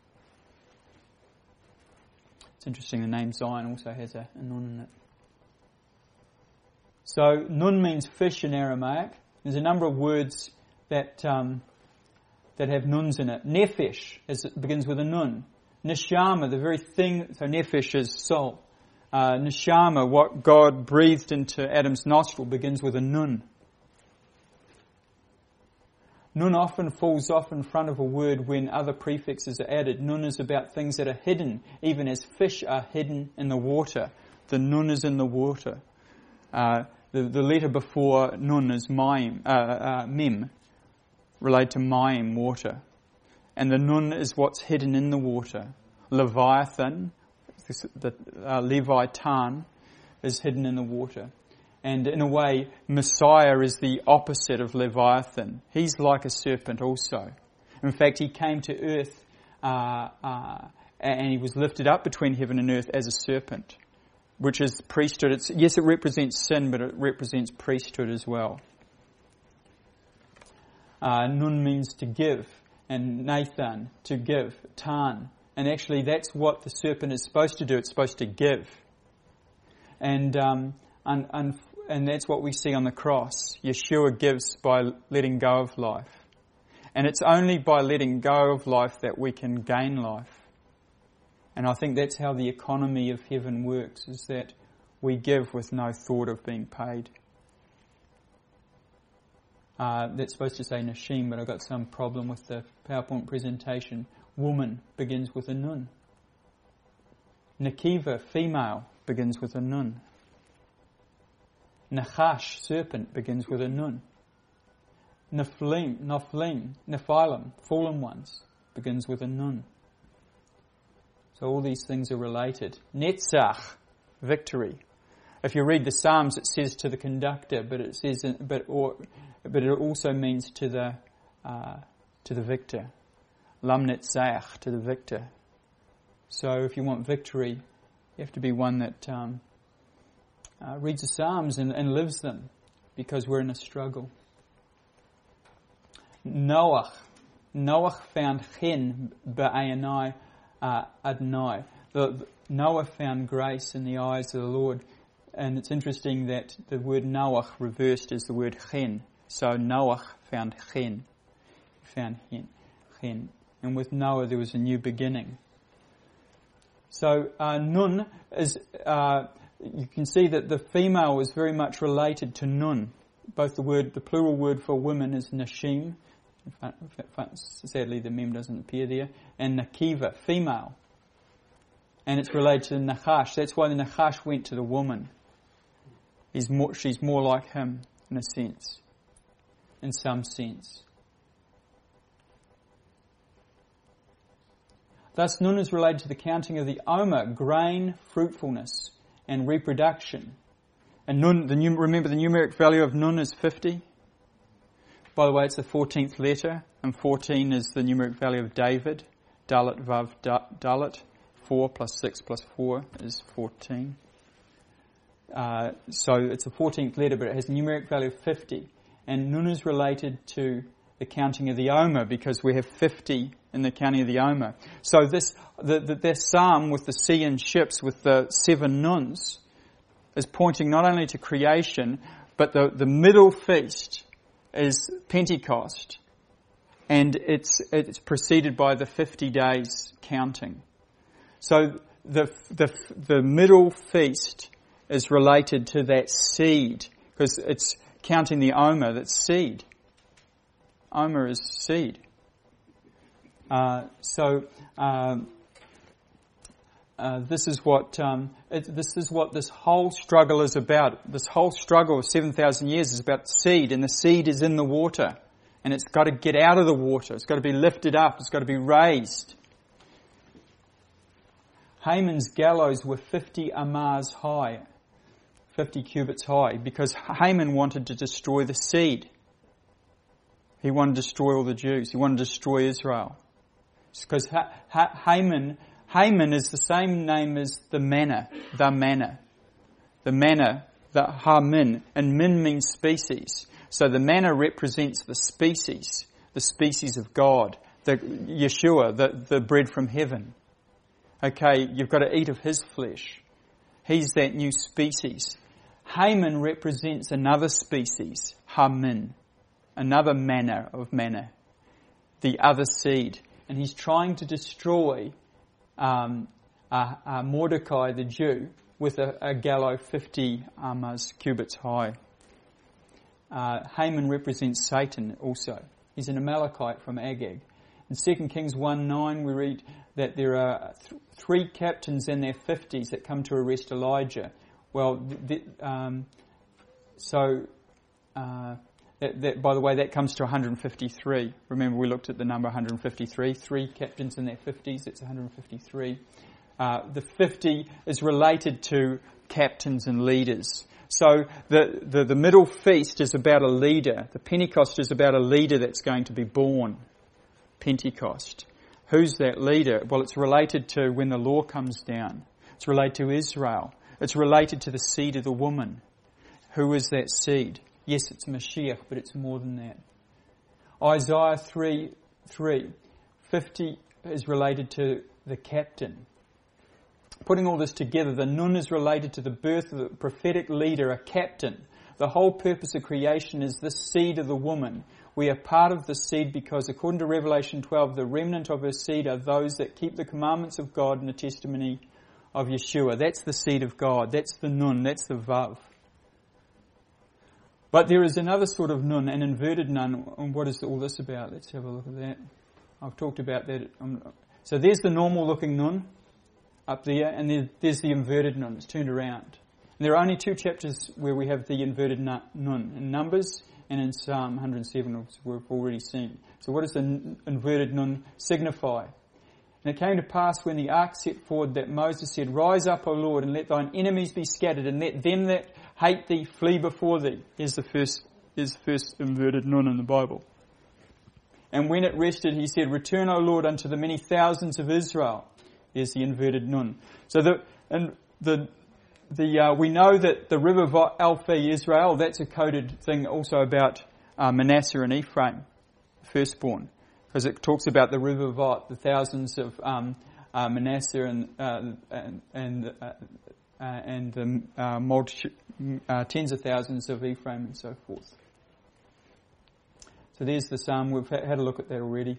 It's interesting, the name Zion also has a Nun in it. So Nun means fish in Aramaic. There's a number of words that have Nuns in it. Nefesh begins with a Nun. Neshama, the very thing, so Nefesh is soul. Neshama, what God breathed into Adam's nostril, begins with a Nun. Nun often falls off in front of a word when other prefixes are added. Nun is about things that are hidden, even as fish are hidden in the water. The Nun is in the water. The letter before Nun is Mem, related to Mayim, water. And the Nun is what's hidden in the water. Leviathan, Leviathan, is hidden in the water. And in a way, Messiah is the opposite of Leviathan. He's like a serpent also. In fact, he came to earth and he was lifted up between heaven and earth as a serpent, which is priesthood. Yes, it represents sin, but it represents priesthood as well. Nun means to give, and Nathan, to give, Tan. And actually, that's what the serpent is supposed to do. It's supposed to give. And that's what we see on the cross. Yeshua gives by letting go of life. And it's only by letting go of life that we can gain life. And I think that's how the economy of heaven works, is that we give with no thought of being paid. That's supposed to say Nashim, but I've got some problem with the PowerPoint presentation. Woman begins with a Nun. Nakiva, female, begins with a Nun. Nachash, serpent, begins with a Nun. Nephilim, fallen ones, begins with a Nun. So all these things are related. Netzach, victory. If you read the Psalms, it says to the conductor, but it it also means to the victor. Lam Netzach, to the victor. So if you want victory, you have to be one that reads the Psalms and lives them, because we're in a struggle. Noach found chen ba'ayanai Adonai. Noah found grace in the eyes of the Lord. And it's interesting that the word Noach reversed is the word chen. So Noach found chen. He found chen. And with Noah there was a new beginning. So Nun is, you can see that the female is very much related to Nun. Both the plural word for women is Nashim. Sadly the mem doesn't appear there. And Nakiva, female. And it's related to the Nachash. That's why the Nachash went to the woman. She's more like him in a sense. In some sense. Thus, Nun is related to the counting of the Omer, grain, fruitfulness, and reproduction. And Nun, remember the numeric value of Nun is 50? By the way, it's the 14th letter, and 14 is the numeric value of David. Dalet, Vav, Dalet. 4 plus 6 plus 4 is 14. So it's the 14th letter, but it has a numeric value of 50. And Nun is related to the counting of the Omer, because we have 50 in the counting of the Omer. So this psalm with the sea and ships with the 7 Nuns is pointing not only to creation, but the middle feast is Pentecost, and it's preceded by the 50 days counting. So the middle feast is related to that seed, because it's counting the Omer, that's seed. Omer is seed. This is what this whole struggle is about. This whole struggle of 7,000 years is about seed, and the seed is in the water, and it's got to get out of the water. It's got to be lifted up. It's got to be raised. Haman's gallows were 50 amahs high, 50 cubits high, because Haman wanted to destroy the seed. He wanted to destroy all the Jews. He wanted to destroy Israel. It's because Haman is the same name as the manna, the ha-min, and min means species. So the manna represents the species of God, the Yeshua, the bread from heaven. Okay, you've got to eat of his flesh. He's that new species. Haman represents another species, ha-min, another manner of manna, the other seed. And he's trying to destroy Mordecai the Jew with a gallows 50 amahs cubits high. Haman represents Satan also. He's an Amalekite from Agag. In 2 Kings 1:9 we read that there are 3 captains in their 50s that come to arrest Elijah. Well, that, by the way, that comes to 153. Remember, we looked at the number 153. 3 captains in their 50s, it's 153. The 50 is related to captains and leaders. So the middle feast is about a leader. The Pentecost is about a leader that's going to be born. Pentecost. Who's that leader? Well, it's related to when the law comes down. It's related to Israel. It's related to the seed of the woman. Who is that seed? Yes, it's Mashiach, but it's more than that. Isaiah 3:3, 50 is related to the captain. Putting all this together, the Nun is related to the birth of the prophetic leader, a captain. The whole purpose of creation is this seed of the woman. We are part of the seed because, according to Revelation 12, the remnant of her seed are those that keep the commandments of God and the testimony of Yeshua. That's the seed of God. That's the Nun. That's the Vav. But there is another sort of Nun, an inverted Nun. And what is all this about? Let's have a look at that. I've talked about that. So there's the normal looking Nun up there, and there's the inverted Nun. It's turned around. And there are only 2 chapters where we have the inverted Nun, in Numbers and in Psalm 107, which we've already seen. So what does the inverted Nun signify? And it came to pass when the ark set forward that Moses said, "Rise up, O Lord, and let thine enemies be scattered, and let them that hate thee flee before thee." Here's the first inverted Nun in the Bible. And when it rested, he said, "Return, O Lord, unto the many thousands of Israel." There's the inverted Nun. So we know that the river Alpha Israel, that's a coded thing also about Manasseh and Ephraim, firstborn. Because it talks about the river Vot, the thousands of Manasseh and the tens of thousands of Ephraim and so forth. So there's the psalm. We've had a look at that already.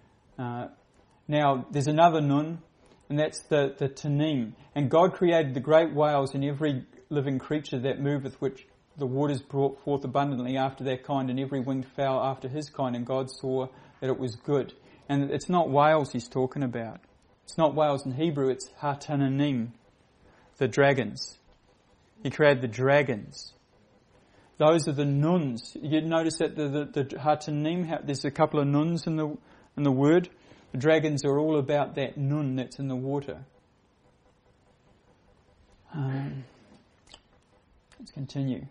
Now, there's another Nun, and that's the Tanim. And God created the great whales and every living creature that moveth, which the waters brought forth abundantly after their kind, and every winged fowl after his kind. And God saw that it was good. And it's not whales he's talking about. It's not whales in Hebrew, it's Hatananim, the dragons. He created the dragons. Those are the Nuns. You notice that the Hatanim, there's a couple of Nuns in the word. The dragons are all about that nun that's in the water. Let's continue.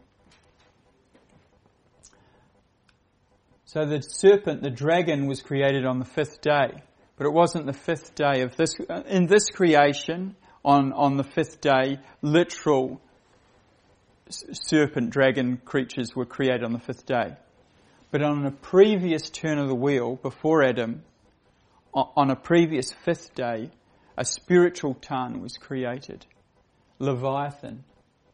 So the serpent, the dragon, was created on the 5th day. But it wasn't the 5th day of this. In this creation, on the 5th day, literal serpent, dragon creatures were created on the 5th day. But on a previous turn of the wheel, before Adam, on a previous 5th day, a spiritual Tan was created. Leviathan.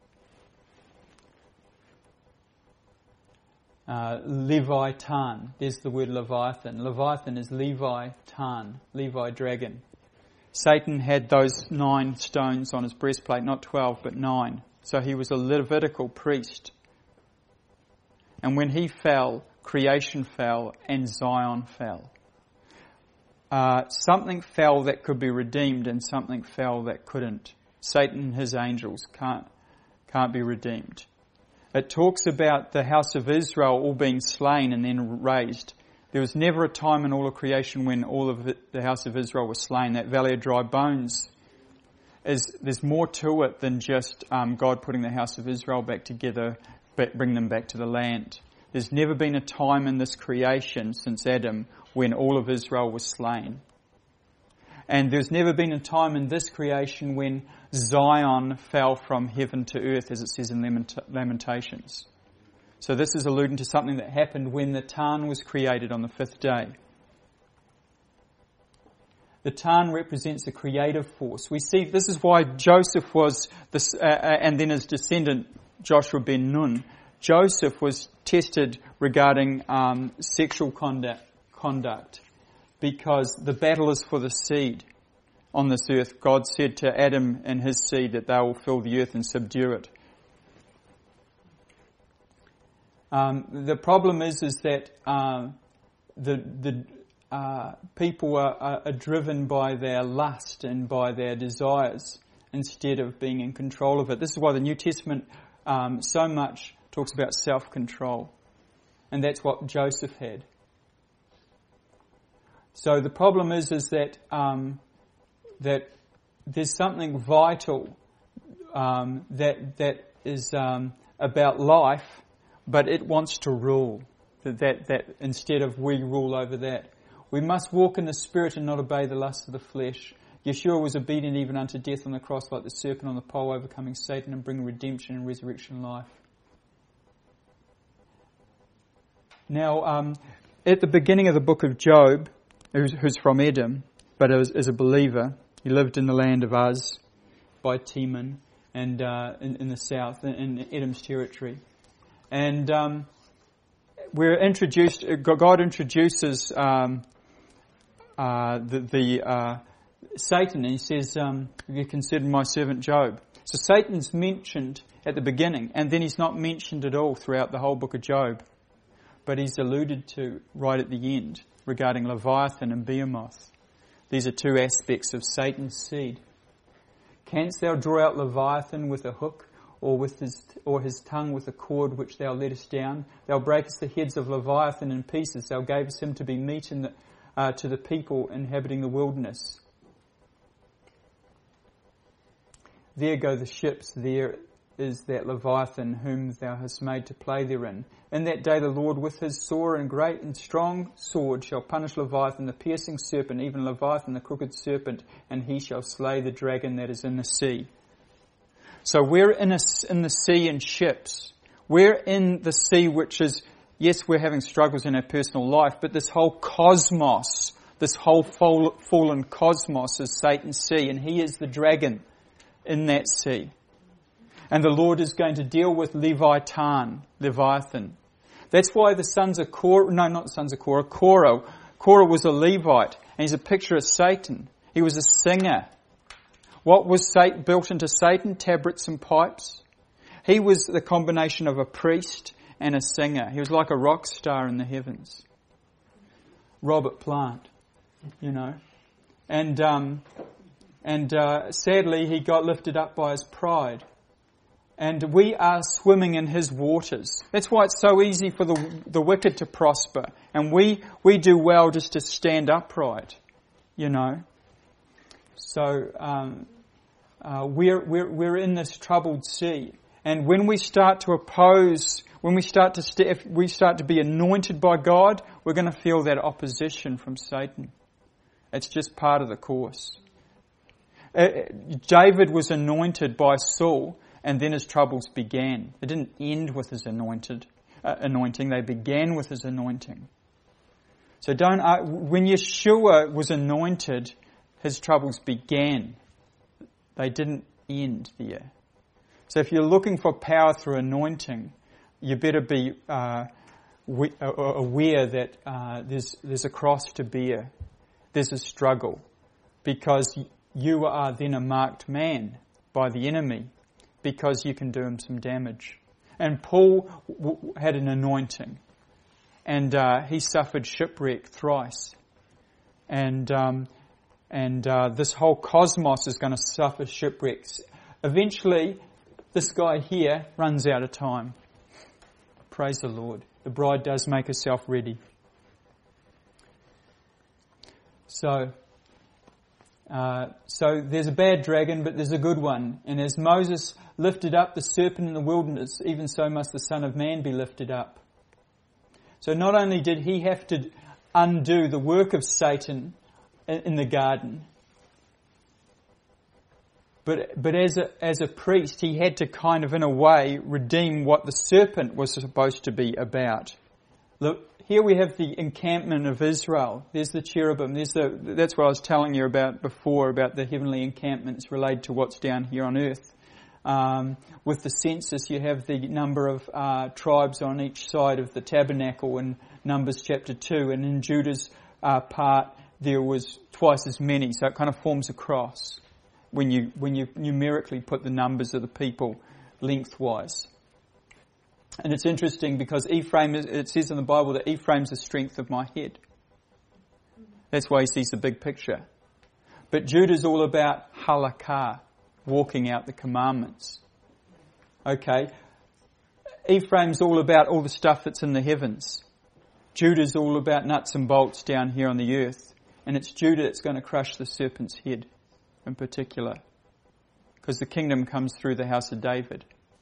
Leviathan. There's the word Leviathan. Leviathan is Levi-Tan, Levi dragon. Satan had those 9 stones on his breastplate, not 12, but 9. So he was a Levitical priest. And when he fell, creation fell and Zion fell. Something fell that could be redeemed and something fell that couldn't. Satan and his angels can't be redeemed. It talks about the house of Israel all being slain and then raised. There was never a time in all of creation when all of the house of Israel was slain. That valley of dry bones, there's more to it than just God putting the house of Israel back together, but bring them back to the land. There's never been a time in this creation since Adam when all of Israel was slain. And there's never been a time in this creation when Zion fell from heaven to earth, as it says in Lamentations. So this is alluding to something that happened when the Tan was created on the 5th day. The Tan represents a creative force. We see this is why Joseph was, and then his descendant Joshua ben Nun. Joseph was tested regarding sexual conduct because the battle is for the seed on this earth. God said to Adam and his seed that they will fill the earth and subdue it. The problem is that the people are driven by their lust and by their desires instead of being in control of it. This is why the New Testament so much talks about self-control, and that's what Joseph had. So the problem is that that there's something vital that is about life, but it wants to rule. That instead of we rule over that. We must walk in the Spirit and not obey the lusts of the flesh. Yeshua was obedient even unto death on the cross, like the serpent on the pole, overcoming Satan and bringing redemption and resurrection life. Now, at the beginning of the book of Job, who's from Edom, but is a believer, he lived in the land of Uz by Teman and in the south, in Edom's territory. And we're introduced. God introduces Satan, and he says, "You consider my servant Job." So Satan's mentioned at the beginning, and then he's not mentioned at all throughout the whole book of Job, but he's alluded to right at the end regarding Leviathan and Behemoth. These are two aspects of Satan's seed. Canst thou draw out Leviathan with a hook, or his tongue with a cord which thou lettest down? Thou breakest the heads of Leviathan in pieces. Thou gavest him to be meat to the people inhabiting the wilderness. There go the ships, there is that Leviathan whom thou hast made to play therein. In that day the Lord with his sore and great and strong sword shall punish Leviathan, the piercing serpent, even Leviathan, the crooked serpent, and he shall slay the dragon that is in the sea. So we're in the sea in ships. We're in the sea, which is, yes, we're having struggles in our personal life, but this whole cosmos, this whole fallen cosmos is Satan's sea, and he is the dragon in that sea. And the Lord is going to deal with Leviathan. That's why the sons of Korah, no, not the sons of Korah, Korah was a Levite, and he's a picture of Satan. He was a singer. What was built into Satan? Tabrets and pipes. He was the combination of a priest and a singer. He was like a rock star in the heavens. Robert Plant, you know. And sadly, he got lifted up by his pride. And we are swimming in his waters. That's why it's so easy for the wicked to prosper. And we do well just to stand upright. you know. So we're in this troubled sea. And when we start to oppose, when we start to if we start to be anointed by God, we're going to feel that opposition from Satan. It's just part of the course. David was anointed by Saul, and then his troubles began. It didn't end with his anointing; they began with his anointing. So when Yeshua was anointed, his troubles began. They didn't end there. So if you're looking for power through anointing, you better be aware that there's a cross to bear. There's a struggle. Because you are then a marked man by the enemy, because you can do him some damage. And Paul had an anointing, and he suffered shipwreck thrice. And this whole cosmos is going to suffer shipwrecks. Eventually, this guy here runs out of time. Praise the Lord. The bride does make herself ready. So there's a bad dragon, but there's a good one. And as Moses lifted up the serpent in the wilderness, even so must the Son of Man be lifted up. So not only did he have to undo the work of Satan in the garden, but as a priest, he had to kind of, in a way, redeem what the serpent was supposed to be about. Look, here we have the encampment of Israel. There's the cherubim. That's what I was telling you about before, about the heavenly encampments related to what's down here on earth. With the census, you have the number of tribes on each side of the tabernacle in Numbers chapter 2. And in Judah's part, there was twice as many. So it kind of forms a cross when you numerically put the numbers of the people lengthwise. And it's interesting because Ephraim, it says in the Bible that Ephraim's the strength of my head. That's why he sees the big picture. But Judah's all about halakha, walking out the commandments. Okay. Ephraim's all about all the stuff that's in the heavens. Judah's all about nuts and bolts down here on the earth. And it's Judah that's going to crush the serpent's head in particular. Because the kingdom comes through the house of David.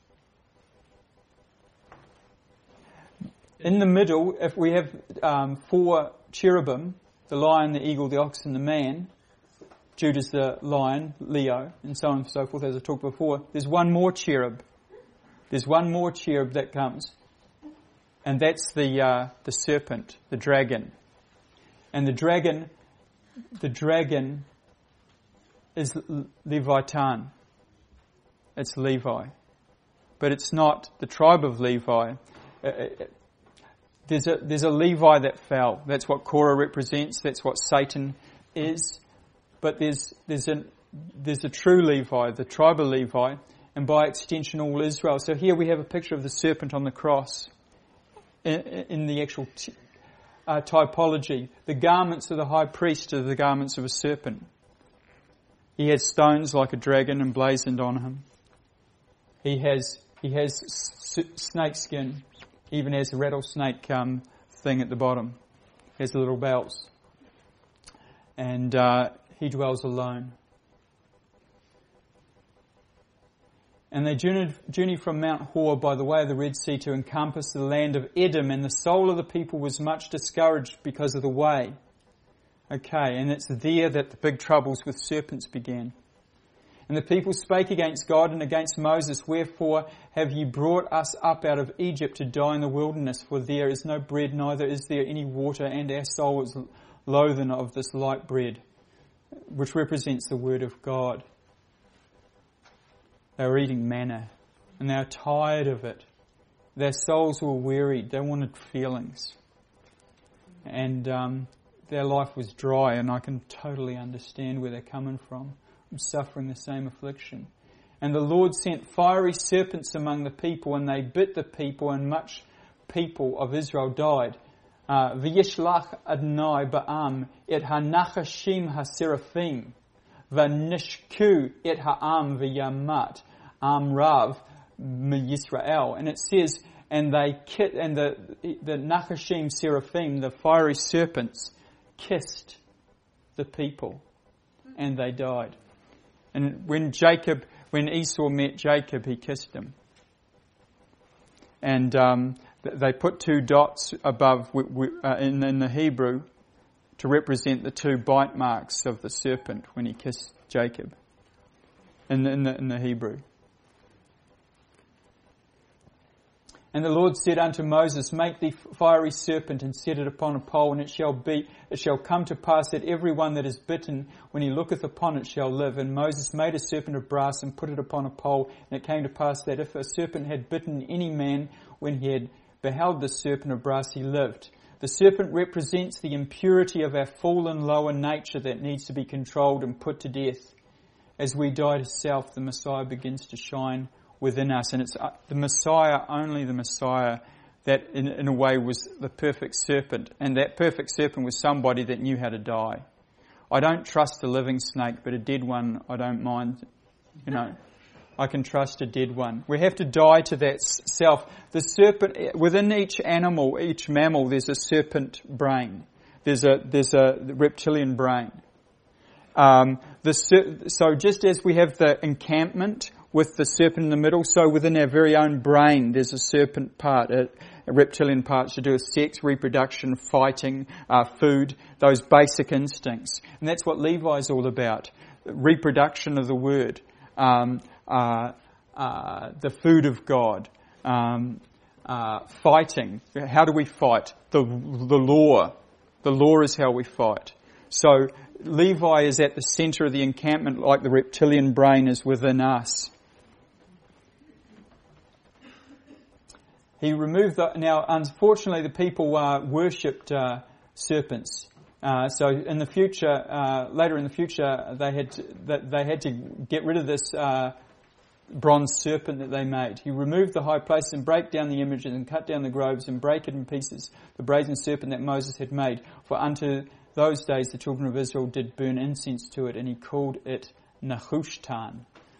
In the middle, if we have 4 cherubim, the lion, the eagle, the ox and the man, Judah's the lion, Leo, and so on and so forth, as I talked before, there's one more cherub. There's one more cherub that comes. And that's the serpent, the dragon. And the dragon is Leviathan. It's Levi. But it's not the tribe of Levi. There's a Levi that fell. That's what Korah represents. That's what Satan is. But there's a true Levi, the tribe of Levi, and by extension all Israel. So here we have a picture of the serpent on the cross in the actual typology. The garments of the high priest are the garments of a serpent. He has stones like a dragon emblazoned on him. He has snake skin. Even has a rattlesnake thing at the bottom. He has little bells. And he dwells alone. And they journeyed from Mount Hor by the way of the Red Sea to encompass the land of Edom, and the soul of the people was much discouraged because of the way. Okay, and it's there that the big troubles with serpents began. And the people spake against God and against Moses, wherefore have ye brought us up out of Egypt to die in the wilderness? For there is no bread, neither is there any water, and our soul is loathing of this light bread, which represents the word of God. They were eating manna, and they were tired of it. Their souls were wearied. They wanted feelings. And their life was dry, and I can totally understand where they're coming from. Suffering the same affliction. And the Lord sent fiery serpents among the people, and they bit the people, and much people of Israel died. V'yishlach Adonai ba'am et ha'nachashim ha'seraphim v'nishku et ha'am v'yamat am rav m'Yisrael. And it says, and the nachashim seraphim, the fiery serpents, kissed the people, and they died. And when Esau met Jacob, he kissed him. And they put 2 dots above in the Hebrew to represent the 2 bite marks of the serpent when he kissed Jacob in the Hebrew. And the Lord said unto Moses, Make thee fiery serpent and set it upon a pole, and it shall come to pass that every one that is bitten, when he looketh upon it, shall live. And Moses made a serpent of brass and put it upon a pole. And it came to pass that if a serpent had bitten any man, when he had beheld the serpent of brass, he lived. The serpent represents the impurity of our fallen lower nature that needs to be controlled and put to death. As we die to self, the Messiah begins to shine within us. And it's the Messiah, only the Messiah, that in a way was the perfect serpent. And that perfect serpent was somebody that knew how to die. I don't trust a living snake, but a dead one I don't mind. I can trust a dead one. We have to die to that self. The serpent, within each animal, each mammal, there's a serpent brain. There's a reptilian brain. So just as we have the encampment with the serpent in the middle, so within our very own brain there's a serpent part, a reptilian part to do with sex, reproduction, fighting, food, those basic instincts. And that's what Levi's all about. Reproduction of the word, the food of God, fighting. How do we fight? The law. The law is how we fight. So Levi is at the centre of the encampment, like the reptilian brain is within us. He removed now unfortunately the people worshipped serpents. So in the future, later in the future, they had to get rid of this bronze serpent that they made. He removed the high places and brake down the images and cut down the groves and brake it in pieces, the brazen serpent that Moses had made. For unto those days the children of Israel did burn incense to it, and he called it Nehushtan,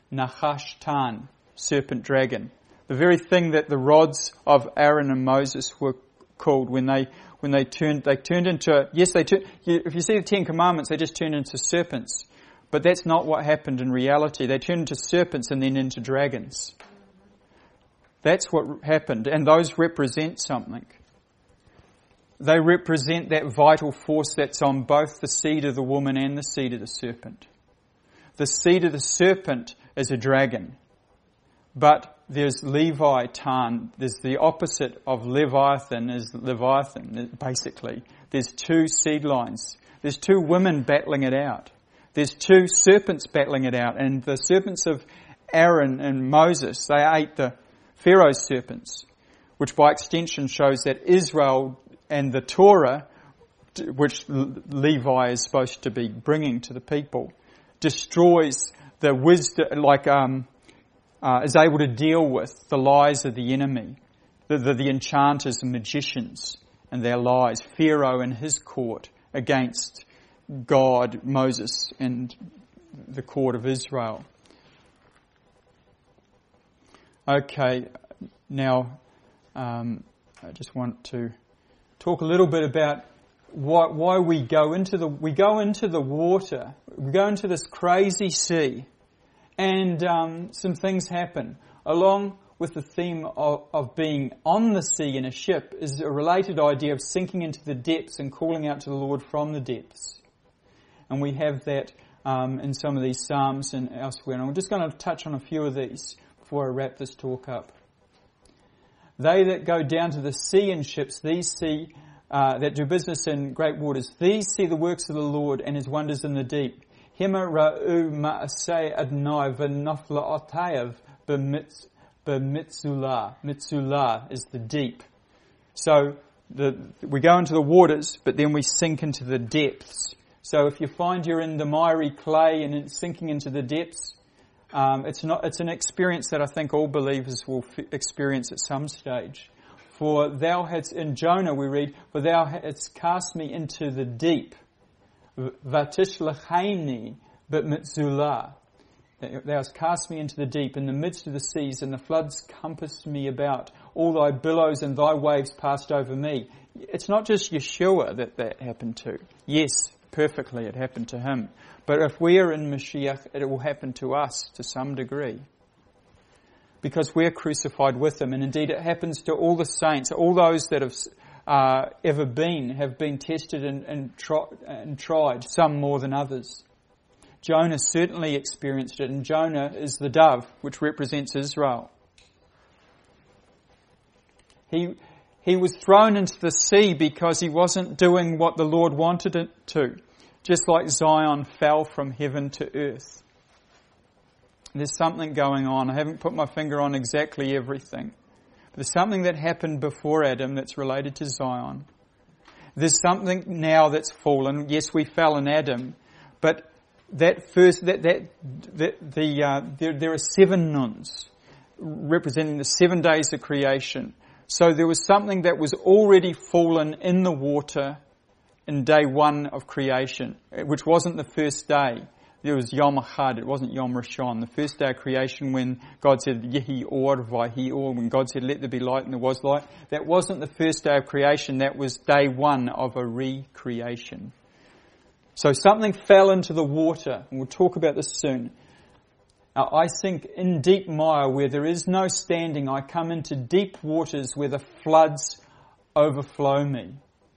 serpent dragon. The very thing that the rods of Aaron and Moses were called when they turned into, if you see the 10 Commandments, they just turned into serpents. But that's not what happened in reality. They turned into serpents and then into dragons. That's what happened, and those represent something. They represent that vital force that's on both the seed of the woman and the seed of the serpent. The seed of the serpent is a dragon. But there's Leviathan, there's the opposite of Leviathan is Leviathan, basically. There's 2 seed lines. There's 2 women battling it out. There's 2 serpents battling it out. And the serpents of Aaron and Moses, they ate the Pharaoh's serpents, which by extension shows that Israel and the Torah, which Levi is supposed to be bringing to the people, destroys the wisdom, is able to deal with the lies of the enemy, the enchanters and magicians and their lies, Pharaoh and his court against God, Moses and the court of Israel. Okay, now I just want to talk a little bit about why we go into the water, we go into this crazy sea, and some things happen. Along with the theme of being on the sea in a ship is a related idea of sinking into the depths and calling out to the Lord from the depths. And we have that in some of these Psalms and elsewhere. And I'm just going to touch on a few of these before I wrap this talk up. They that go down to the sea in ships, these see, that do business in great waters, these see the works of the Lord and his wonders in the deep. Hema ra'u ma'aseh Adonai v'nafla'otayav b'mitzulah. Mitzulah is the deep. So we go into the waters, but then we sink into the depths. So if you find you're in the miry clay and it's sinking into the depths, it's an experience that I think all believers will experience at some stage. For thou hadst, in Jonah we read, for thou hadst cast me into the deep. Vatishlacheni b'mitzulah. Thou hast cast me into the deep, in the midst of the seas, and the floods compassed me about. All thy billows and thy waves passed over me. It's not just Yeshua that happened to. Yes, perfectly. It happened to him. But if we are in Mashiach, it will happen to us to some degree. Because we're crucified with him. And indeed it happens to all the saints, all those that have have been tested and tried, some more than others. Jonah certainly experienced it, and Jonah is the dove, which represents Israel. He was thrown into the sea because he wasn't doing what the Lord wanted it to, just like Zion fell from heaven to earth. There's something going on. I haven't put my finger on exactly everything. But there's something that happened before Adam that's related to Zion. There's something now that's fallen. Yes, we fell in Adam, but there are 7 nuns representing the 7 days of creation. So there was something that was already fallen in the water in day 1 of creation, which wasn't the first day. There was Yom Echad, it wasn't Yom Rishon. The first day of creation when God said, Yehi Or, Vayhi Or, when God said, let there be light, and there was light. That wasn't the first day of creation, that was day 1 of a recreation. So something fell into the water, and we'll talk about this soon. Now, I sink in deep mire where there is no standing. I come into deep waters where the floods overflow me.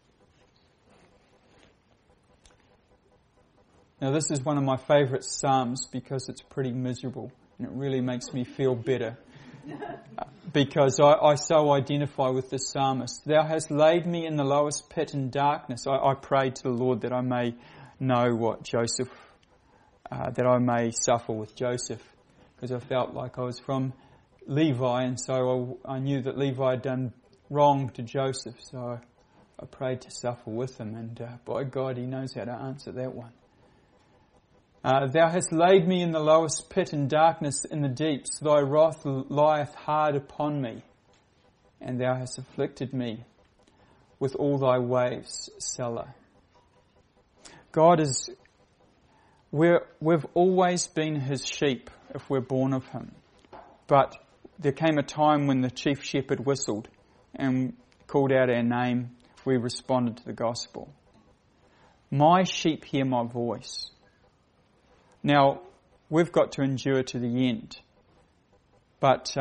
Now, this is one of my favourite psalms because it's pretty miserable and it really makes me feel better. Because I so identify with this psalmist. Thou hast laid me in the lowest pit in darkness. I prayed to the Lord that I may know what Joseph, that I may suffer with Joseph. Because I felt like I was from Levi, and so I knew that Levi had done wrong to Joseph. So I prayed to suffer with him, and by God, he knows how to answer that one. Thou hast laid me in the lowest pit in darkness in the deeps. Thy wrath lieth hard upon me, and thou hast afflicted me with all thy waves, Selah. God is, we've always been his sheep if we're born of him. But there came a time when the chief shepherd whistled and called out our name. We responded to the gospel. My sheep hear my voice. Now, we've got to endure to the end. But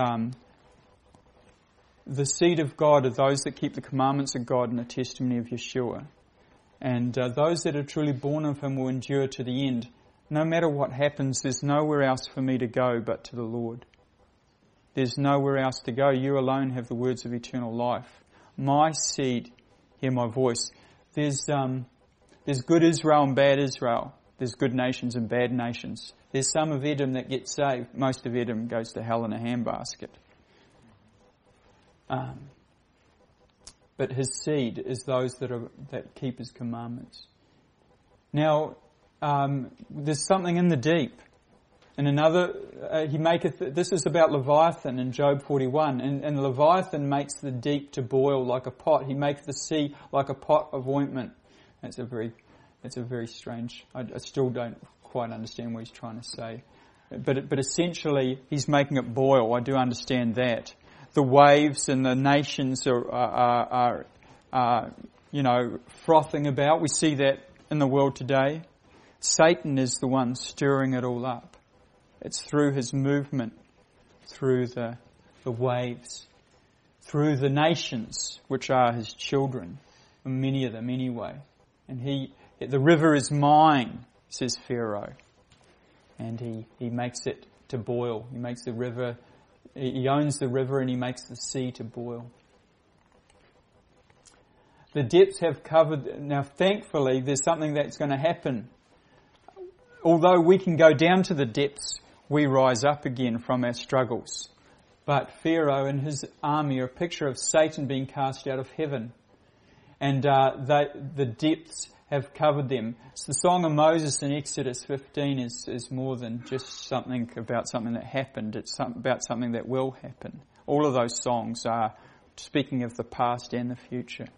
the seed of God are those that keep the commandments of God and the testimony of Yeshua. And those that are truly born of him will endure to the end. No matter what happens, there's nowhere else for me to go but to the Lord. There's nowhere else to go. You alone have the words of eternal life. My seed hear my voice. There's good Israel and bad Israel. There's good nations and bad nations. There's some of Edom that get saved. Most of Edom goes to hell in a handbasket. But his seed is those that keep his commandments. Now, there's something in the deep. And another, this is about Leviathan in Job 41. And Leviathan makes the deep to boil like a pot. He makes the sea like a pot of ointment. That's a very strange, I still don't quite understand what he's trying to say. But essentially, he's making it boil. I do understand that. The waves and the nations are frothing about. We see that in the world today. Satan is the one stirring it all up. It's through his movement, through the waves, through the nations, which are his children, and many of them anyway. And the river is mine, says Pharaoh. And he makes it to boil. He makes the river, he owns the river and he makes the sea to boil. The depths have covered, now thankfully there's something that's going to happen. Although we can go down to the depths, we rise up again from our struggles. But Pharaoh and his army are a picture of Satan being cast out of heaven. And the depths have covered them. So the Song of Moses in Exodus 15 is more than just something about something that happened. It's about something that will happen. All of those songs are speaking of the past and the future.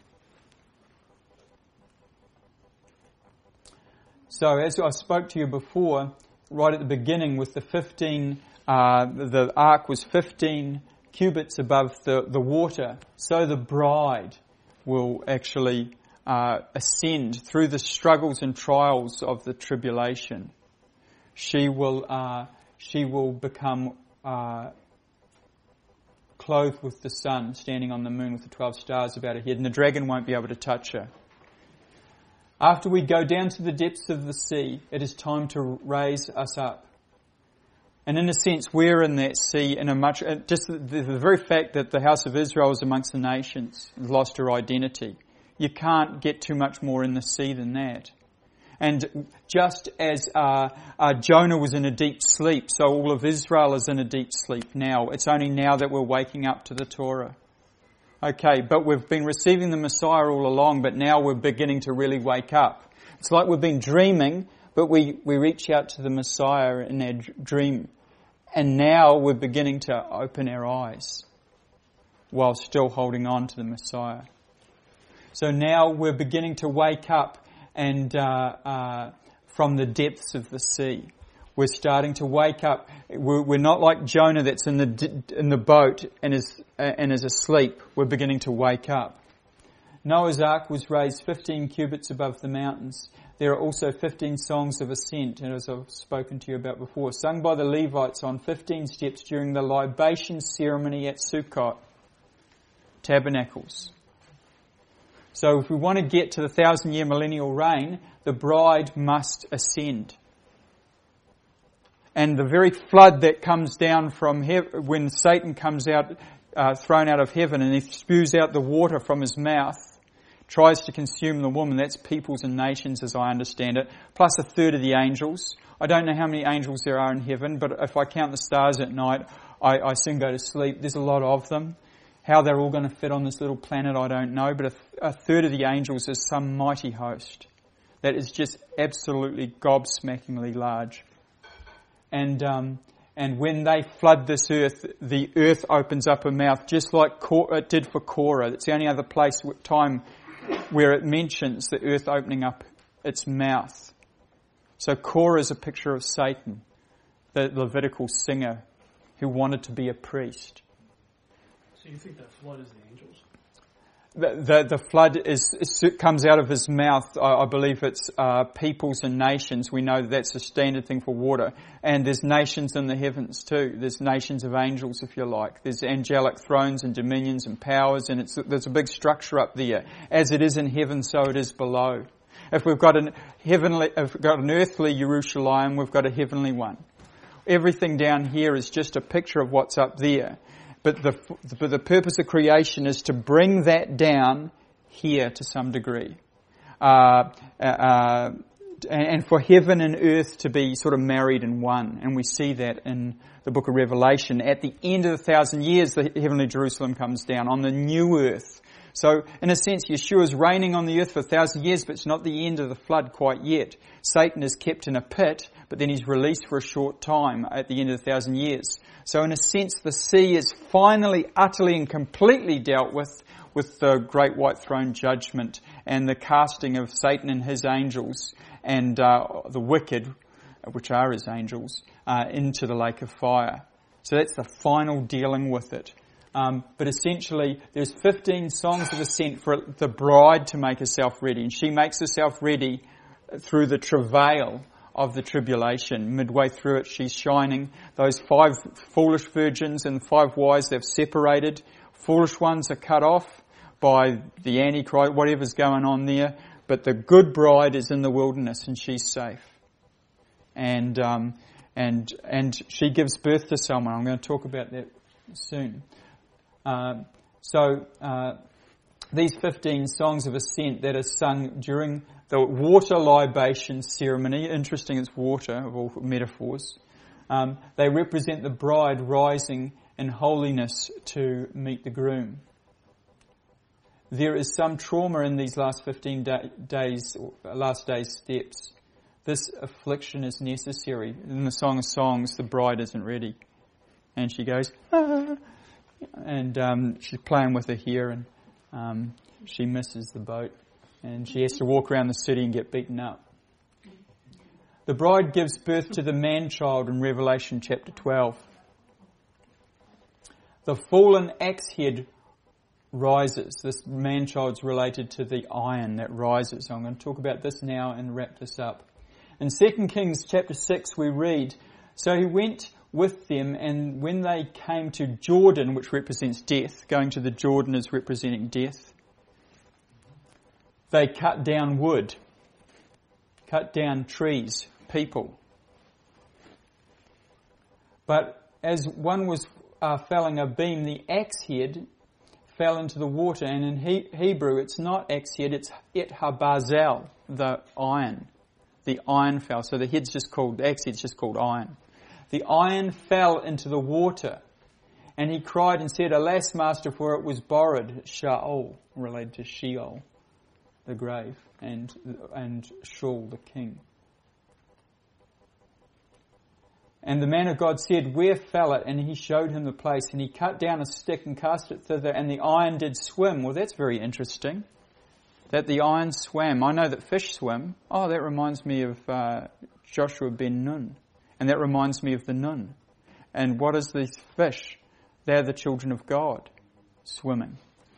So as I spoke to you before, right at the beginning with the 15, the ark was 15 cubits above the water. So the bride will actually ascend through the struggles and trials of the tribulation. She will become clothed with the sun, standing on the moon with the 12 stars about her head, and the dragon won't be able to touch her. After we go down to the depths of the sea, it is time to raise us up. And in a sense, we're in that sea in a much... Just the very fact that the house of Israel is amongst the nations, lost her identity. You can't get too much more in the sea than that. And just as Jonah was in a deep sleep, so all of Israel is in a deep sleep now. It's only now that we're waking up to the Torah. Okay, but we've been receiving the Messiah all along, but now we're beginning to really wake up. It's like we've been dreaming, but we reach out to the Messiah in our dream. And now we're beginning to open our eyes while still holding on to the Messiah. So now we're beginning to wake up and from the depths of the sea. We're starting to wake up. We're not like Jonah that's in the boat and is asleep. We're beginning to wake up. Noah's Ark was raised 15 cubits above the mountains. There are also 15 songs of ascent, as I've spoken to you about before, sung by the Levites on 15 steps during the libation ceremony at Sukkot, tabernacles. So if we want to get to the 1,000-year millennial reign, the bride must ascend. And the very flood that comes down from heaven, when Satan comes out, thrown out of heaven, and he spews out the water from his mouth, tries to consume the woman. That's peoples and nations, as I understand it, plus a third of the angels. I don't know how many angels there are in heaven, but if I count the stars at night, I soon go to sleep. There's a lot of them. How they're all going to fit on this little planet, I don't know, but a third of the angels is some mighty host that is just absolutely gobsmackingly large. And when they flood this earth, the earth opens up her mouth, just like it did for Korah. It's the only other time where it mentions the earth opening up its mouth. So Korah is a picture of Satan, the Levitical singer who wanted to be a priest. So you think that flood is the angels? The flood comes out of his mouth. I believe it's peoples and nations. We know that's a standard thing for water. And there's nations in the heavens too. There's nations of angels, if you like. There's angelic thrones and dominions and powers, and there's a big structure up there. As it is in heaven, so it is below. If we've got an earthly Jerusalem, we've got a heavenly one. Everything down here is just a picture of what's up there. But the purpose of creation is to bring that down here to some degree. And for heaven and earth to be sort of married in one. And we see that in the book of Revelation. At the end of the 1,000 years, the heavenly Jerusalem comes down on the new earth. So, in a sense, Yeshua's reigning on the earth for 1,000 years, but it's not the end of the flood quite yet. Satan is kept in a pit, but then he's released for a short time at the end of the 1,000 years. So in a sense, the sea is finally, utterly and completely dealt with the great white throne judgment and the casting of Satan and his angels and the wicked, which are his angels, into the lake of fire. So that's the final dealing with it. But essentially, there's 15 songs of ascent for the bride to make herself ready. And she makes herself ready through the travail of the tribulation. Midway through it, she's shining. Those 5 foolish virgins and 5 wise, they've separated. Foolish ones are cut off by the Antichrist, whatever's going on there. But the good bride is in the wilderness and she's safe. And she gives birth to someone. I'm going to talk about that soon. These 15 songs of ascent that are sung during the water libation ceremony, interesting it's water of all metaphors, they represent the bride rising in holiness to meet the groom. There is some trauma in these last 15 days, last day's steps. This affliction is necessary. In the Song of Songs, the bride isn't ready. And she goes, ah, and she's playing with her hair, and she misses the boat. And she has to walk around the city and get beaten up. The bride gives birth to the man-child in Revelation chapter 12. The fallen axe head rises. This man-child's related to the iron that rises. I'm going to talk about this now and wrap this up. In 2 Kings chapter 6 we read, "So he went with them, and when they came to Jordan," which represents death, going to the Jordan is representing death, "they cut down wood," cut down trees, people. "But as one was felling a beam, the axe head fell into the water," and in Hebrew it's not axe head, it's et habazel, the iron. The iron fell, so the axe head's just called iron. "The iron fell into the water, and he cried and said, 'Alas, master, for it was borrowed,'" Sheol, related to Sheol, the grave, and Shaul, the king. "And the man of God said, 'Where fell it?' And he showed him the place, and he cut down a stick and cast it thither, and the iron did swim." Well, that's very interesting, that the iron swam. I know that fish swim. Oh, that reminds me of Joshua ben Nun. And that reminds me of the Nun. And what is these fish? They're the children of God swimming.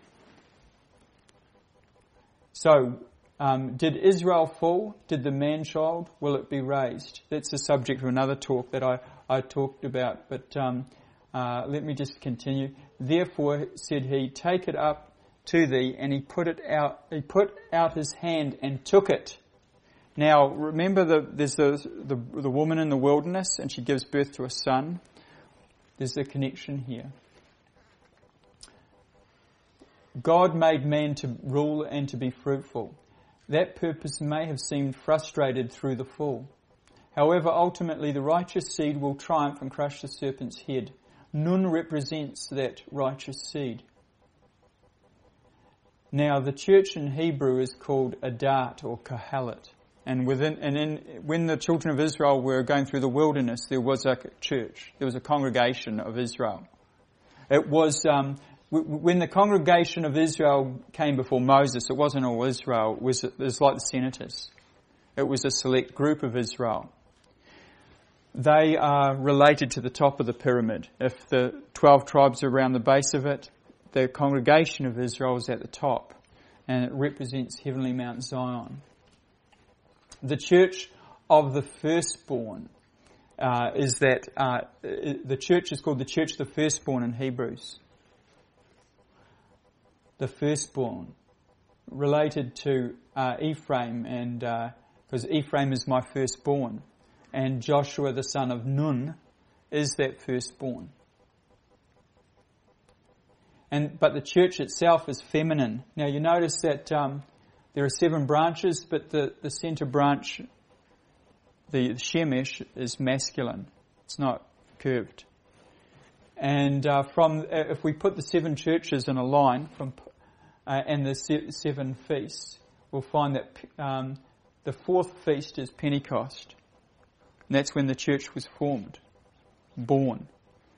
So, did Israel fall? Did the man-child? Will it be raised? That's the subject of another talk that I talked about. But let me just continue. "Therefore," said he, "take it up to thee." And he put out his hand and took it. Now, remember there's the woman in the wilderness, and she gives birth to a son. There's a connection here. God made man to rule and to be fruitful. That purpose may have seemed frustrated through the fall. However, ultimately the righteous seed will triumph and crush the serpent's head. Nun represents that righteous seed. Now, the church in Hebrew is called Adat or Kohelet. And when the children of Israel were going through the wilderness, there was a church. There was a congregation of Israel. It was, when the congregation of Israel came before Moses, it wasn't all Israel. It was like the senators. It was a select group of Israel. They are related to the top of the pyramid. If the 12 tribes are around the base of it, the congregation of Israel is at the top. And it represents heavenly Mount Zion. The church of the firstborn the church is called the church of the firstborn in Hebrews. The firstborn, related to Ephraim, and because Ephraim is my firstborn, and Joshua the son of Nun is that firstborn. But the church itself is feminine. Now you notice that there are 7 branches, but the centre branch, the Shemesh, is masculine. It's not curved. And if we put the 7 churches in a line and the 7 feasts, we'll find that the 4th feast is Pentecost. And that's when the church was formed, born.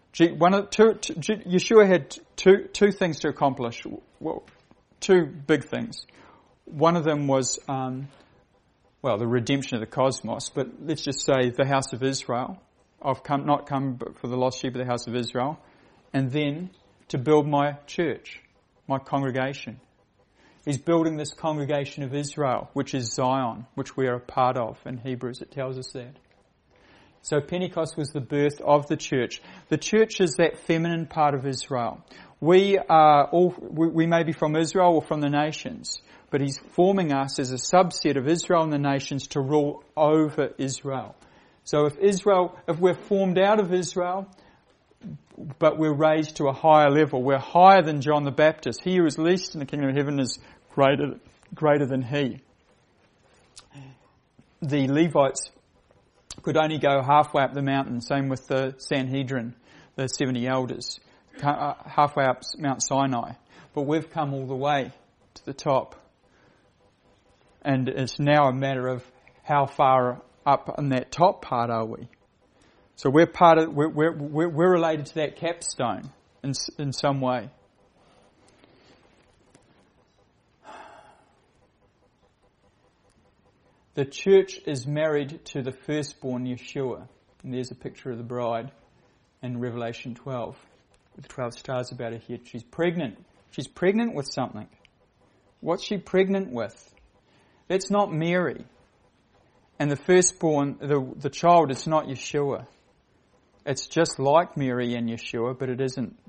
Yeshua had two things to accomplish. Well, 2 big things. One of them was, the redemption of the cosmos, but let's just say the house of Israel. I've not come but for the lost sheep of the house of Israel. And then to build my church, my congregation. He's building this congregation of Israel, which is Zion, which we are a part of. In Hebrews it tells us that. So Pentecost was the birth of the church. The church is that feminine part of Israel. We may be from Israel or from the nations, but he's forming us as a subset of Israel and the nations to rule over Israel. So if we're formed out of Israel, but we're raised to a higher level, we're higher than John the Baptist. He who is least in the kingdom of heaven is greater than he. The Levites could only go halfway up the mountain, same with the Sanhedrin, the 70 elders, halfway up Mount Sinai. But we've come all the way to the top. And it's now a matter of how far up in that top part are we. So we're related to that capstone in some way. The church is married to the firstborn Yeshua. And there's a picture of the bride in Revelation 12 with 12 stars about her head. She's pregnant. She's pregnant with something. What's she pregnant with? That's not Mary. And the firstborn, the child is not Yeshua. It's just like Mary and Yeshua, but it isn't.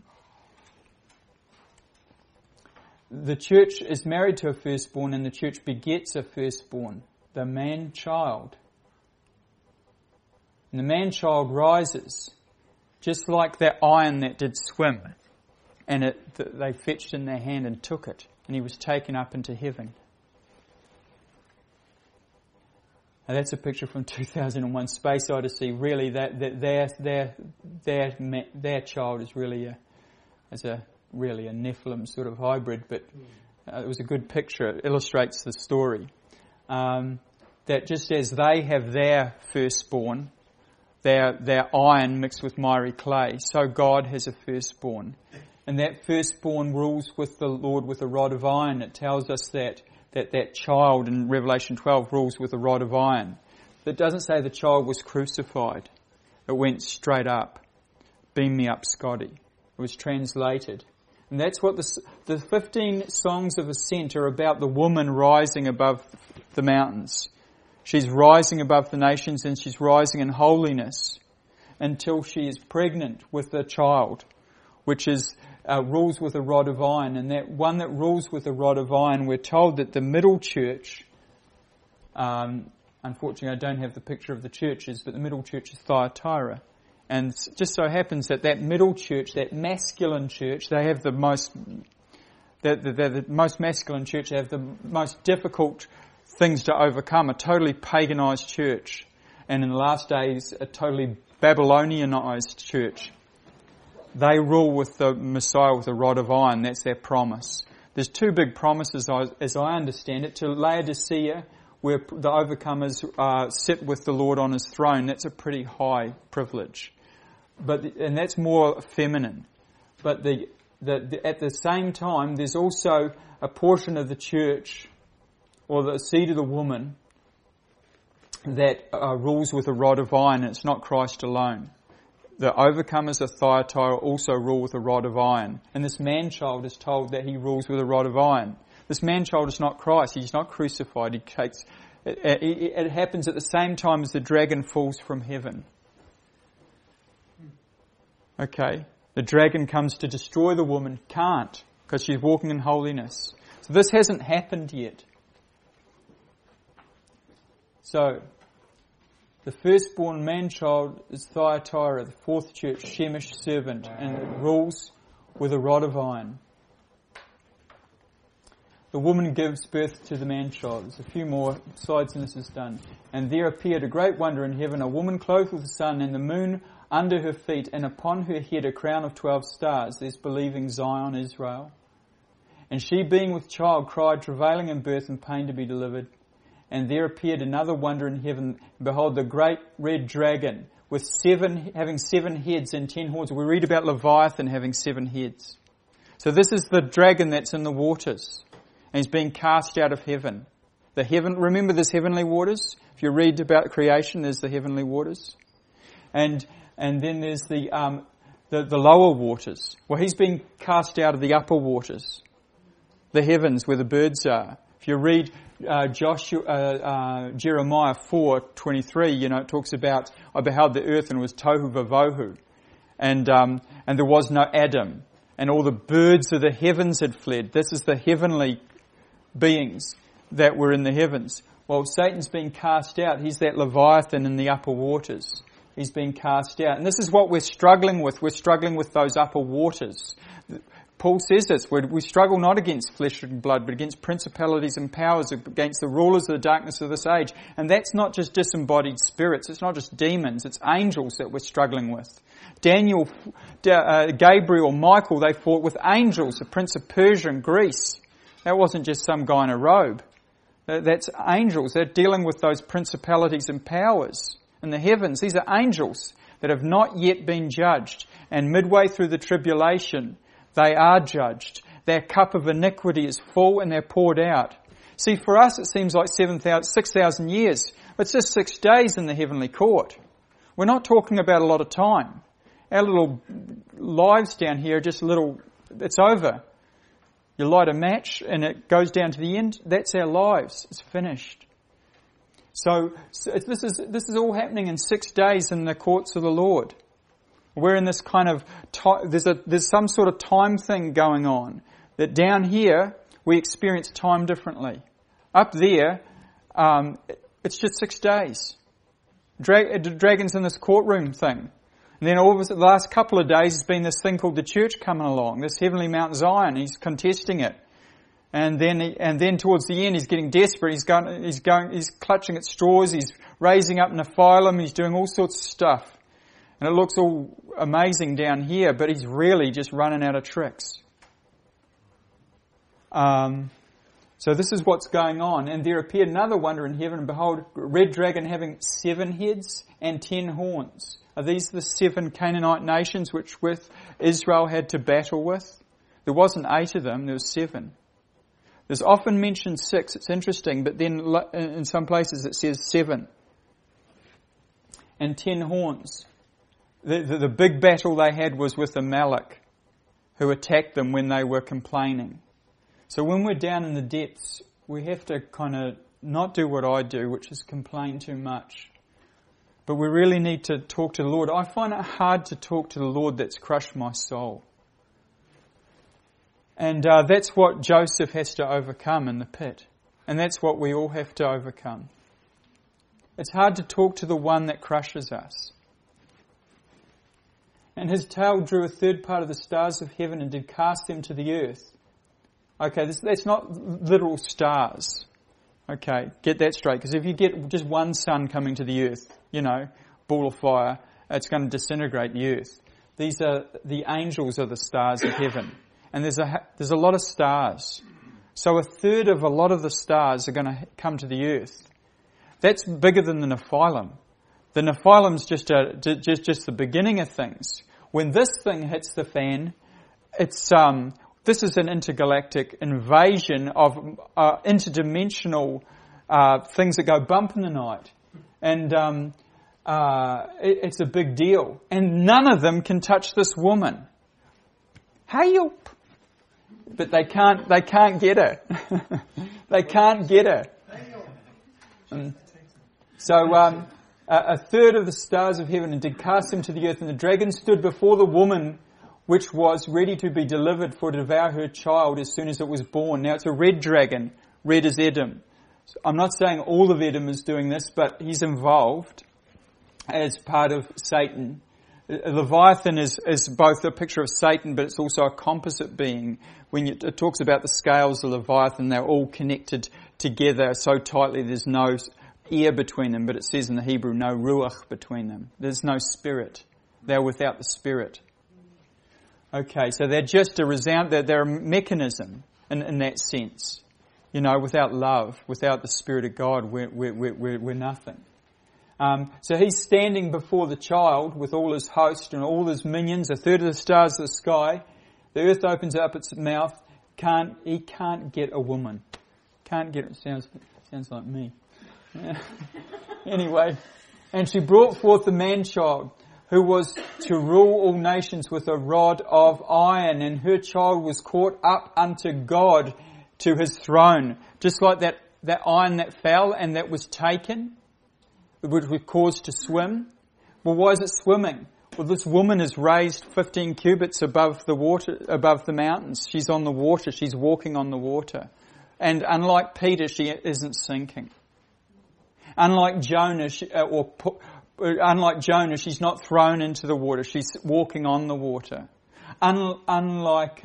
The church is married to a firstborn, and the church begets a firstborn, the man-child. And the man-child rises, just like that iron that did swim. And they fetched in their hand and took it, and he was taken up into heaven. Now that's a picture from 2001 Space Odyssey. Really, their child is really a Nephilim sort of hybrid, but it was a good picture. It illustrates the story. That just as they have their firstborn, their iron mixed with miry clay, so God has a firstborn. And that firstborn rules with the Lord with a rod of iron. It tells us that child in Revelation 12 rules with a rod of iron. It doesn't say the child was crucified. It went straight up. Beam me up, Scotty. It was translated. And that's what the 15 songs of ascent are about, the woman rising above the mountains. She's rising above the nations, and she's rising in holiness until she is pregnant with a child, which is rules with a rod of iron. And that one that rules with a rod of iron, we're told that the middle church, unfortunately I don't have the picture of the churches, but the middle church is Thyatira. And it just so happens that middle church, that masculine church, they have the most masculine church. They have the most difficult things to overcome, a totally paganized church. And in the last days, a totally Babylonianized church. They rule with the Messiah with a rod of iron. That's their promise. There's two big promises, as I understand it, to Laodicea, where the overcomers sit with the Lord on his throne. That's a pretty high privilege. And that's more feminine. But at the same time, there's also a portion of the church, or the seed of the woman, that rules with a rod of iron, and it's not Christ alone. The overcomers of Thyatira also rule with a rod of iron. And this man-child is told that he rules with a rod of iron. This man-child is not Christ. He's not crucified. It happens at the same time as the dragon falls from heaven. Okay. The dragon comes to destroy the woman. Can't, because she's walking in holiness. So this hasn't happened yet. So, the firstborn man-child is Thyatira, the fourth church, Shemish servant, and it rules with a rod of iron. The woman gives birth to the man-child. There's a few more slides and this is done. And there appeared a great wonder in heaven, a woman clothed with the sun and the moon under her feet, and upon her head a crown of 12 stars. There's believing Zion, Israel. And she, being with child, cried, travailing in birth and pain to be delivered. And there appeared another wonder in heaven. Behold, the great red dragon, having 7 heads and 10 horns. We read about Leviathan having 7 heads. So this is the dragon that's in the waters. And he's being cast out of heaven. Remember there's heavenly waters? If you read about creation, there's the heavenly waters. And then there's the lower waters. Well, he's being cast out of the upper waters. The heavens where the birds are. If you read Jeremiah 4:23, it talks about, I beheld the earth and it was tohu vavohu. And there was no Adam. And all the birds of the heavens had fled. This is the heavenly beings that were in the heavens. Well, Satan's being cast out. He's that Leviathan in the upper waters. He's being cast out. And this is what we're struggling with. We're struggling with those upper waters. Paul says this, we struggle not against flesh and blood, but against principalities and powers, against the rulers of the darkness of this age. And that's not just disembodied spirits, it's not just demons, it's angels that we're struggling with. Gabriel, Michael, they fought with angels, the prince of Persia and Greece. That wasn't just some guy in a robe. That's angels. They're dealing with those principalities and powers in the heavens. These are angels that have not yet been judged. And midway through the tribulation, they are judged. Their cup of iniquity is full and they're poured out. See, for us it seems like 6,000 years. It's just 6 days in the heavenly court. We're not talking about a lot of time. Our little lives down here are just it's over. You light a match and it goes down to the end. That's our lives. It's finished. So this is all happening in 6 days in the courts of the Lord. We're in this kind of there's some sort of time thing going on. That down here we experience time differently. Up there, it's just 6 days. Dragons in this courtroom thing. And then all of the last couple of days has been this thing called the church coming along, this heavenly Mount Zion. He's contesting it, and then towards the end he's getting desperate. He's clutching at straws. He's raising up Nephilim. He's doing all sorts of stuff, and it looks all amazing down here. But he's really just running out of tricks. So this is what's going on. And there appeared another wonder in heaven, and behold, a red dragon having 7 heads and 10 horns. Are these the 7 Canaanite nations which with Israel had to battle with? There wasn't 8 of them, there was 7. There's often mentioned 6, it's interesting, but then in some places it says 7. And 10 horns. The big battle they had was with Amalek, who attacked them when they were complaining. So when we're down in the depths, we have to kind of not do what I do, which is complain too much. But we really need to talk to the Lord. I find it hard to talk to the Lord that's crushed my soul. And that's what Joseph has to overcome in the pit. And that's what we all have to overcome. It's hard to talk to the one that crushes us. And his tail drew a third part of the stars of heaven and did cast them to the earth. Okay, that's not literal stars. Okay, get that straight. Because if you get just one sun coming to the earth, ball of fire, it's going to disintegrate the earth. These are the angels of the stars of heaven. And there's a lot of stars. So a third of a lot of the stars are going to come to the earth. That's bigger than the Nephilim. The Nephilim's just the beginning of things. When this thing hits the fan, this is an intergalactic invasion of interdimensional things that go bump in the night. And it's a big deal. And none of them can touch this woman. Help! But they can't get her. They can't get her. So a third of the stars of heaven and did cast them to the earth, and the dragon stood before the woman which was ready to be delivered for to devour her child as soon as it was born. Now it's a red dragon, red as Edom. I'm not saying all of Edom is doing this, but he's involved as part of Satan. Leviathan is both a picture of Satan, but it's also a composite being. When it talks about the scales of Leviathan, they're all connected together so tightly there's no air between them, but it says in the Hebrew, no ruach between them. There's no spirit. They're without the spirit. Okay, so they're just they're a mechanism in that sense. Without love, without the Spirit of God, we're nothing. So he's standing before the child with all his host and all his minions, a third of the stars of the sky. The earth opens up its mouth. He can't get a woman. Can't get it. Sounds like me. Anyway, and she brought forth the man-child, who was to rule all nations with a rod of iron, and her child was caught up unto God to his throne. Just like that iron that fell and that was taken, which was caused to swim. Well, why is it swimming? Well, this woman is raised 15 cubits above the water, above the mountains. She's on the water. She's walking on the water. And unlike Peter, she isn't sinking. Unlike Jonah, she's not thrown into the water. She's walking on the water. Unlike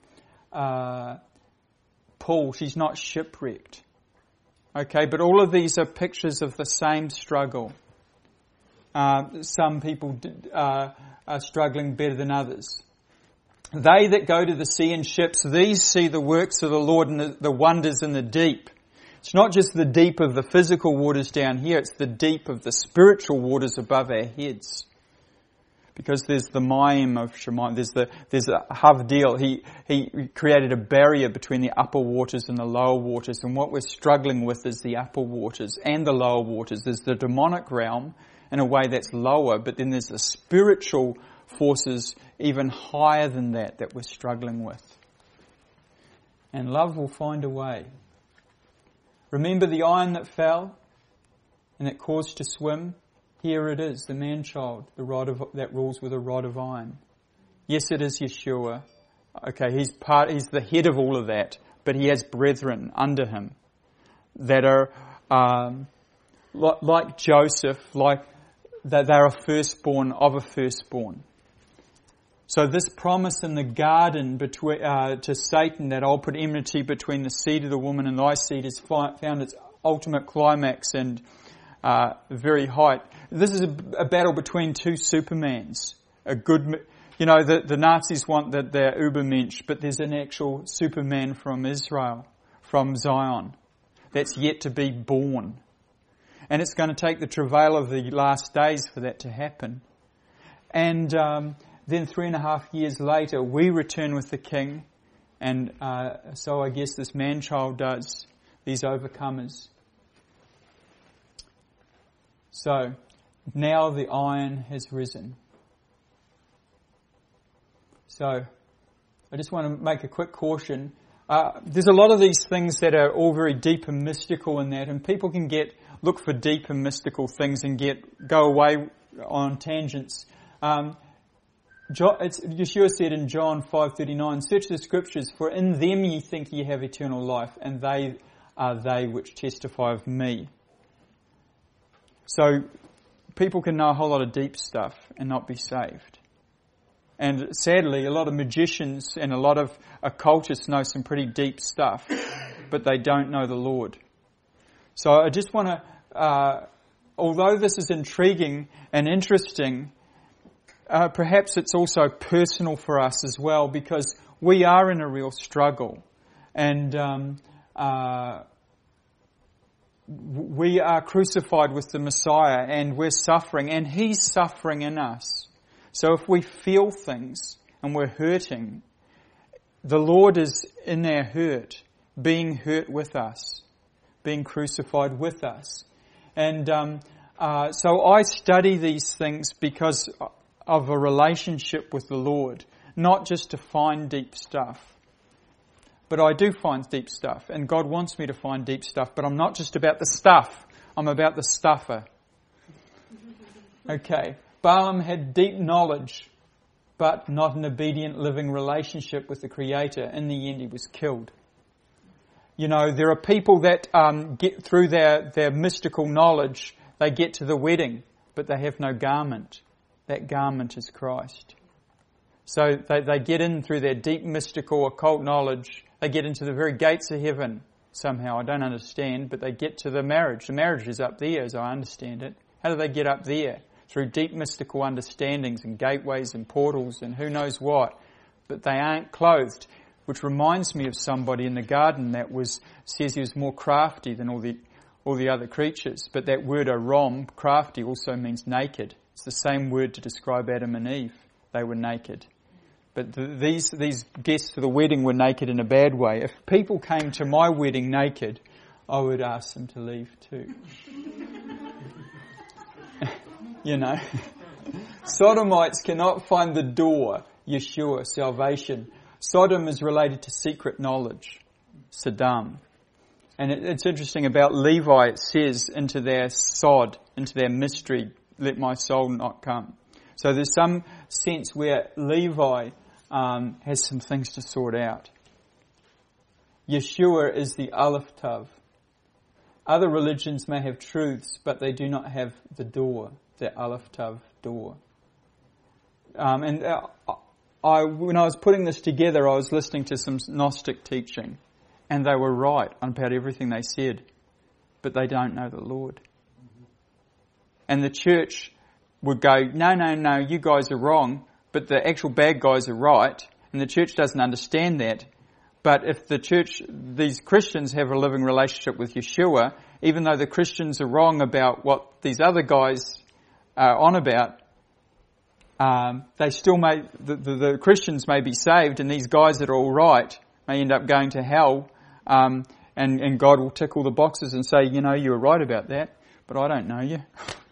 Paul, she's not shipwrecked. Okay, but all of these are pictures of the same struggle. Some people are struggling better than others. They that go to the sea in ships, these see the works of the Lord and the wonders in the deep. It's not just the deep of the physical waters down here, it's the deep of the spiritual waters above our heads. Because there's the Mayim of Shemayim, there's a Havdil. He created a barrier between the upper waters and the lower waters, and what we're struggling with is the upper waters and the lower waters. There's the demonic realm, in a way that's lower, but then there's the spiritual forces even higher than that we're struggling with. And love will find a way. Remember the iron that fell and that caused to swim? Here it is, the man-child, that rules with a rod of iron. Yes, it is Yeshua. Okay, he's the head of all of that, but he has brethren under him that are like Joseph, like that they are a firstborn of a firstborn. So this promise in the garden to Satan that I'll put enmity between the seed of the woman and thy seed has found its ultimate climax and very height. This is a battle between two Supermans. The Nazis want their Übermensch, but there's an actual Superman from Israel, from Zion, that's yet to be born. And it's going to take the travail of the last days for that to happen. And then 3.5 years later, we return with the King. And so I guess this man-child does, these overcomers. So, now the iron has risen. So, I just want to make a quick caution. There's a lot of these things that are all very deep and mystical in that, and people can look for deep and mystical things and go away on tangents. Yeshua said in John 5:39, "Search the Scriptures, for in them ye think ye have eternal life, and they are they which testify of me." So people can know a whole lot of deep stuff and not be saved. And sadly, a lot of magicians and a lot of occultists know some pretty deep stuff, but they don't know the Lord. So I just want to, although this is intriguing and interesting, perhaps it's also personal for us as well, because we are in a real struggle. And we are crucified with the Messiah, and we're suffering, and He's suffering in us. So if we feel things and we're hurting, the Lord is in our hurt, being hurt with us, being crucified with us. And so I study these things because of a relationship with the Lord, not just to find deep stuff. But I do find deep stuff, and God wants me to find deep stuff, but I'm not just about the stuff, I'm about the stuffer. Okay, Balaam had deep knowledge, but not an obedient living relationship with the Creator. In the end, he was killed. You know, there are people that get through their mystical knowledge, they get to the wedding, but they have no garment. That garment is Christ. So they get in through their deep mystical occult knowledge. They get into the very gates of heaven somehow. I don't understand, but they get to the marriage. The marriage is up there as I understand it. How do they get up there? Through deep mystical understandings and gateways and portals and who knows what. But they aren't clothed, which reminds me of somebody in the garden that says he was more crafty than all the other creatures. But that word arom, crafty, also means naked. It's the same word to describe Adam and Eve. They were naked. But these guests for the wedding were naked in a bad way. If people came to my wedding naked, I would ask them to leave too. You know. Sodomites cannot find the door, Yeshua, salvation. Sodom is related to secret knowledge, Saddam. And it's interesting about Levi, it says, into their sod, into their mystery, let my soul not come. So there's some sense where Levi has some things to sort out. Yeshua is the Aleph Tav. Other religions may have truths, but they do not have the door, the Aleph Tav door. When I was putting this together, I was listening to some Gnostic teaching, and they were right about everything they said, but they don't know the Lord. And the church would go, no, you guys are wrong, but the actual bad guys are right, and the church doesn't understand that. But if these Christians have a living relationship with Yeshua, even though the Christians are wrong about what these other guys are on about, they still the Christians may be saved, and these guys that are all right may end up going to hell, and God will tick all the boxes and say, you were right about that, but I don't know you.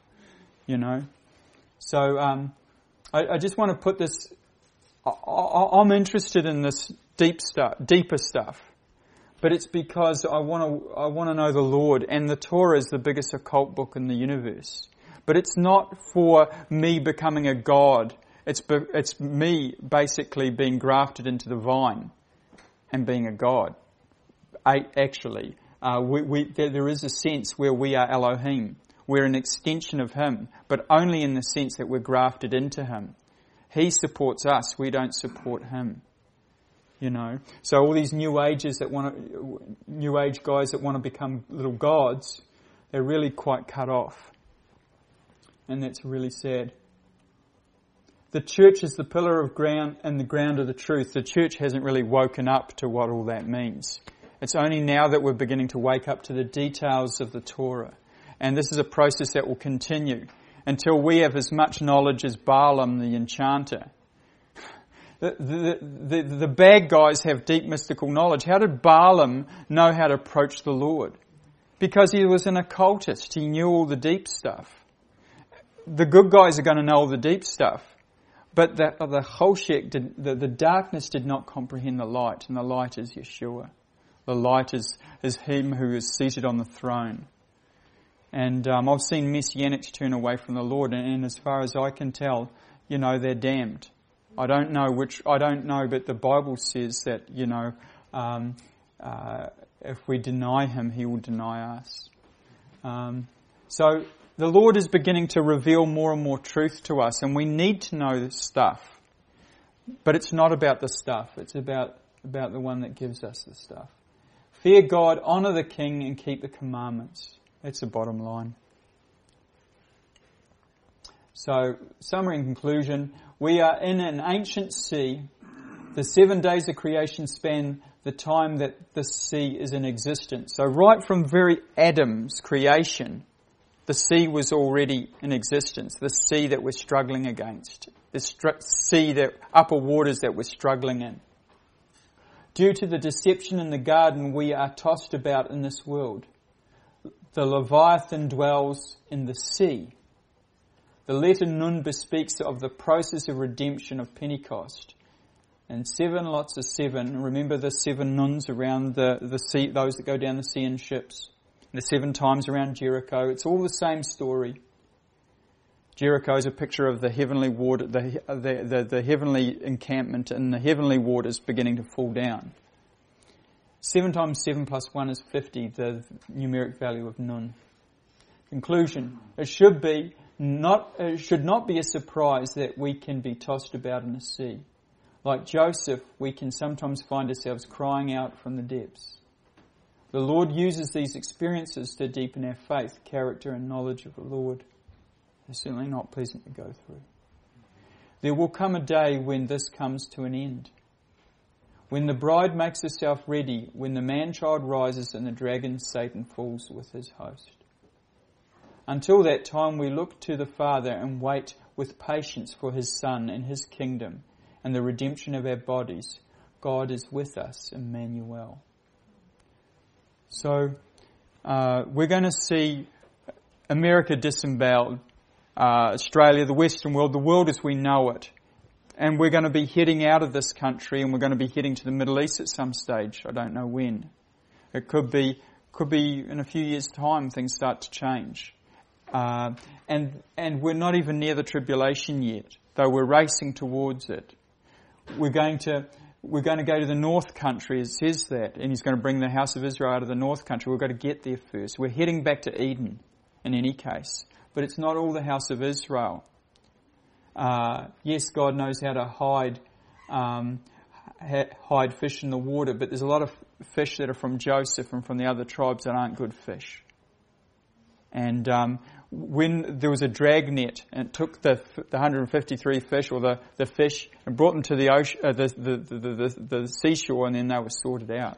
So I just want to put this. I'm interested in this deeper stuff, but it's because I want to know the Lord, and the Torah is the biggest occult book in the universe. But it's not for me becoming a god. It's me basically being grafted into the vine and being a god. Actually, there is a sense where we are Elohim. We're an extension of Him, but only in the sense that we're grafted into Him. He supports us. We don't support Him. So all these New Age guys that want to become little gods, they're really quite cut off. And that's really sad. The church is the pillar of ground and the ground of the truth. The church hasn't really woken up to what all that means. It's only now that we're beginning to wake up to the details of the Torah. And this is a process that will continue until we have as much knowledge as Balaam the enchanter. The bad guys have deep mystical knowledge. How did Balaam know how to approach the Lord? Because he was an occultist. He knew all the deep stuff. The good guys are going to know all the deep stuff. But the Cholshek, the darkness did not comprehend the light, and the light is Yeshua. The light is Him who is seated on the throne. And I've seen Messianics turn away from the Lord, and as far as I can tell, they're damned. I don't know, but the Bible says that, if we deny Him, He will deny us. So the Lord is beginning to reveal more and more truth to us, and we need to know this stuff. But it's not about the stuff. It's about the one that gives us the stuff. Fear God, honour the King, and keep the commandments. That's the bottom line. So, summary and conclusion. We are in an ancient sea. The 7 days of creation span the time that this sea is in existence. So right from very Adam's creation, the sea was already in existence. The sea that we're struggling against. The sea that upper waters that we're struggling in. Due to the deception in the garden, we are tossed about in this world. The Leviathan dwells in the sea. The letter Nun bespeaks of the process of redemption of Pentecost. And 7 lots of 7. Remember the 7 Nuns around the sea, those that go down the sea in ships. The 7 times around Jericho. It's all the same story. Jericho is a picture of the heavenly water, the heavenly encampment and the heavenly waters beginning to fall down. 7 times 7 plus 1 is 50, the numeric value of Nun. Conclusion. It should not be a surprise that we can be tossed about in the sea. Like Joseph, we can sometimes find ourselves crying out from the depths. The Lord uses these experiences to deepen our faith, character and knowledge of the Lord. They're certainly not pleasant to go through. There will come a day when this comes to an end. When the bride makes herself ready, when the man-child rises and the dragon Satan falls with his host. Until that time we look to the Father and wait with patience for His Son and His kingdom and the redemption of our bodies. God is with us, Emmanuel. So we're going to see America disemboweled, Australia, the Western world, the world as we know it. And we're going to be heading out of this country and we're going to be heading to the Middle East at some stage. I don't know when. It could be in a few years' time things start to change. And we're not even near the tribulation yet, though we're racing towards it. We're going to go to the North Country, it says that, and He's going to bring the house of Israel out of the North Country. We've got to get there first. We're heading back to Eden in any case. But it's not all the house of Israel. Yes, God knows how to hide fish in the water, but there's a lot of fish that are from Joseph and from the other tribes that aren't good fish. And when there was a dragnet and it took the 153 fish or the fish and brought them to the ocean, the seashore, and then they were sorted out.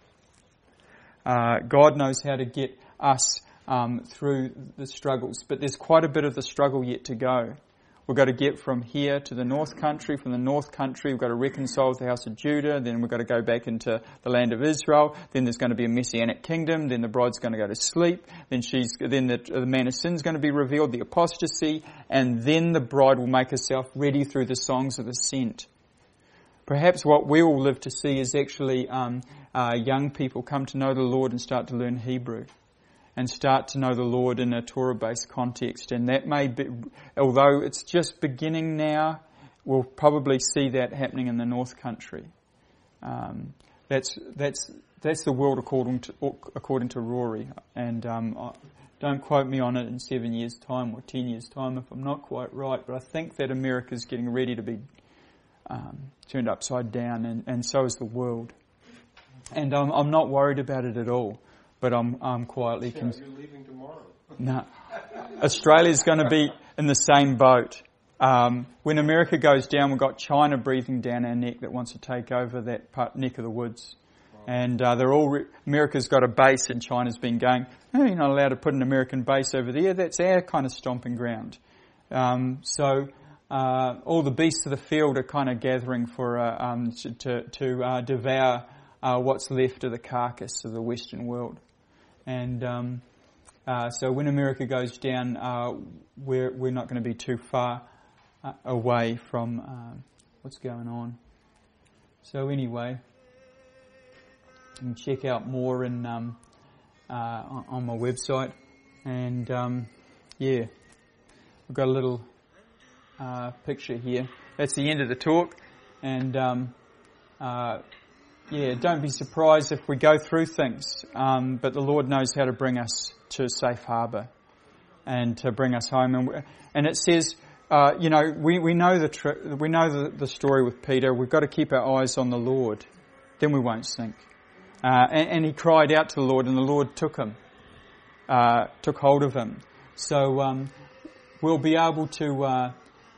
God knows how to get us through the struggles, but there's quite a bit of the struggle yet to go. We've got to get from here to the North Country. From the North Country, we've got to reconcile with the house of Judah. Then we've got to go back into the land of Israel. Then there's going to be a Messianic kingdom. Then the bride's going to go to sleep. Then the man of sin is going to be revealed, the apostasy. And then the bride will make herself ready through the songs of ascent. perhaps what we will live to see is actually young people come to know the Lord and start to learn Hebrew and start to know the Lord in a Torah-based context. And that may be, although it's just beginning now, we'll probably see that happening in the North Country. That's the world according to Rory. And don't quote me on it in 7 years' time or 10 years' time if I'm not quite right. But I think that America's getting ready to be turned upside down, and so is the world. And I'm not worried about it at all. But I'm quietly concerned. You're leaving tomorrow. No, Australia's going to be in the same boat. When America goes down, we've got China breathing down our neck that wants to take over that neck of the woods. And America's got a base, and China's been going, oh, you're not allowed to put an American base over there. That's our kind of stomping ground. So all the beasts of the field are kind of gathering for to devour what's left of the carcass of the Western world. And so when America goes down, we're not going to be too far away from what's going on. So anyway, you can check out more on my website. And yeah, we've got a little picture here. That's the end of the talk. And yeah, don't be surprised if we go through things, but the Lord knows how to bring us to a safe harbour and to bring us home. And it says, we know the story with Peter. We've got to keep our eyes on the Lord, then we won't sink. And he cried out to the Lord, and the Lord took hold of him. So we'll be able to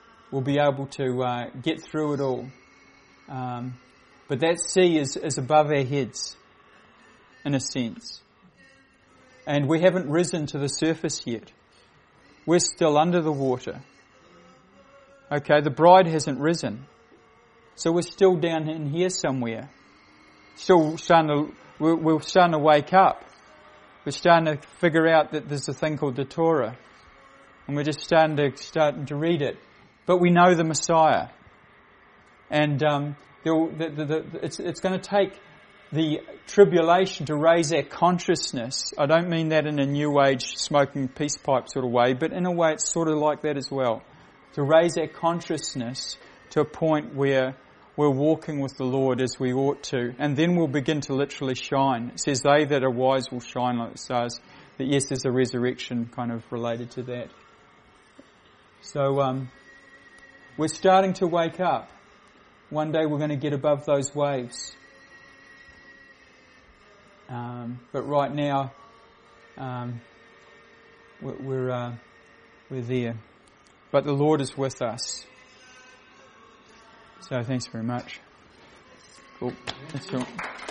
get through it all. But that sea is above our heads, in a sense. And we haven't risen to the surface yet. We're still under the water. Okay, the bride hasn't risen. So we're still down in here somewhere. We're starting to wake up. We're starting to figure out that there's a thing called the Torah. And we're just starting to read it. But we know the Messiah. And it's going to take the tribulation to raise our consciousness. I don't mean that in a New Age smoking peace pipe sort of way, but in a way it's sort of like that as well. To raise our consciousness to a point where we're walking with the Lord as we ought to, and then we'll begin to literally shine. It says, they that are wise will shine like the stars. That yes, there's a resurrection kind of related to that. So we're starting to wake up. One day we're going to get above those waves. But right now, we're there. But the Lord is with us. So thanks very much. Cool. That's all.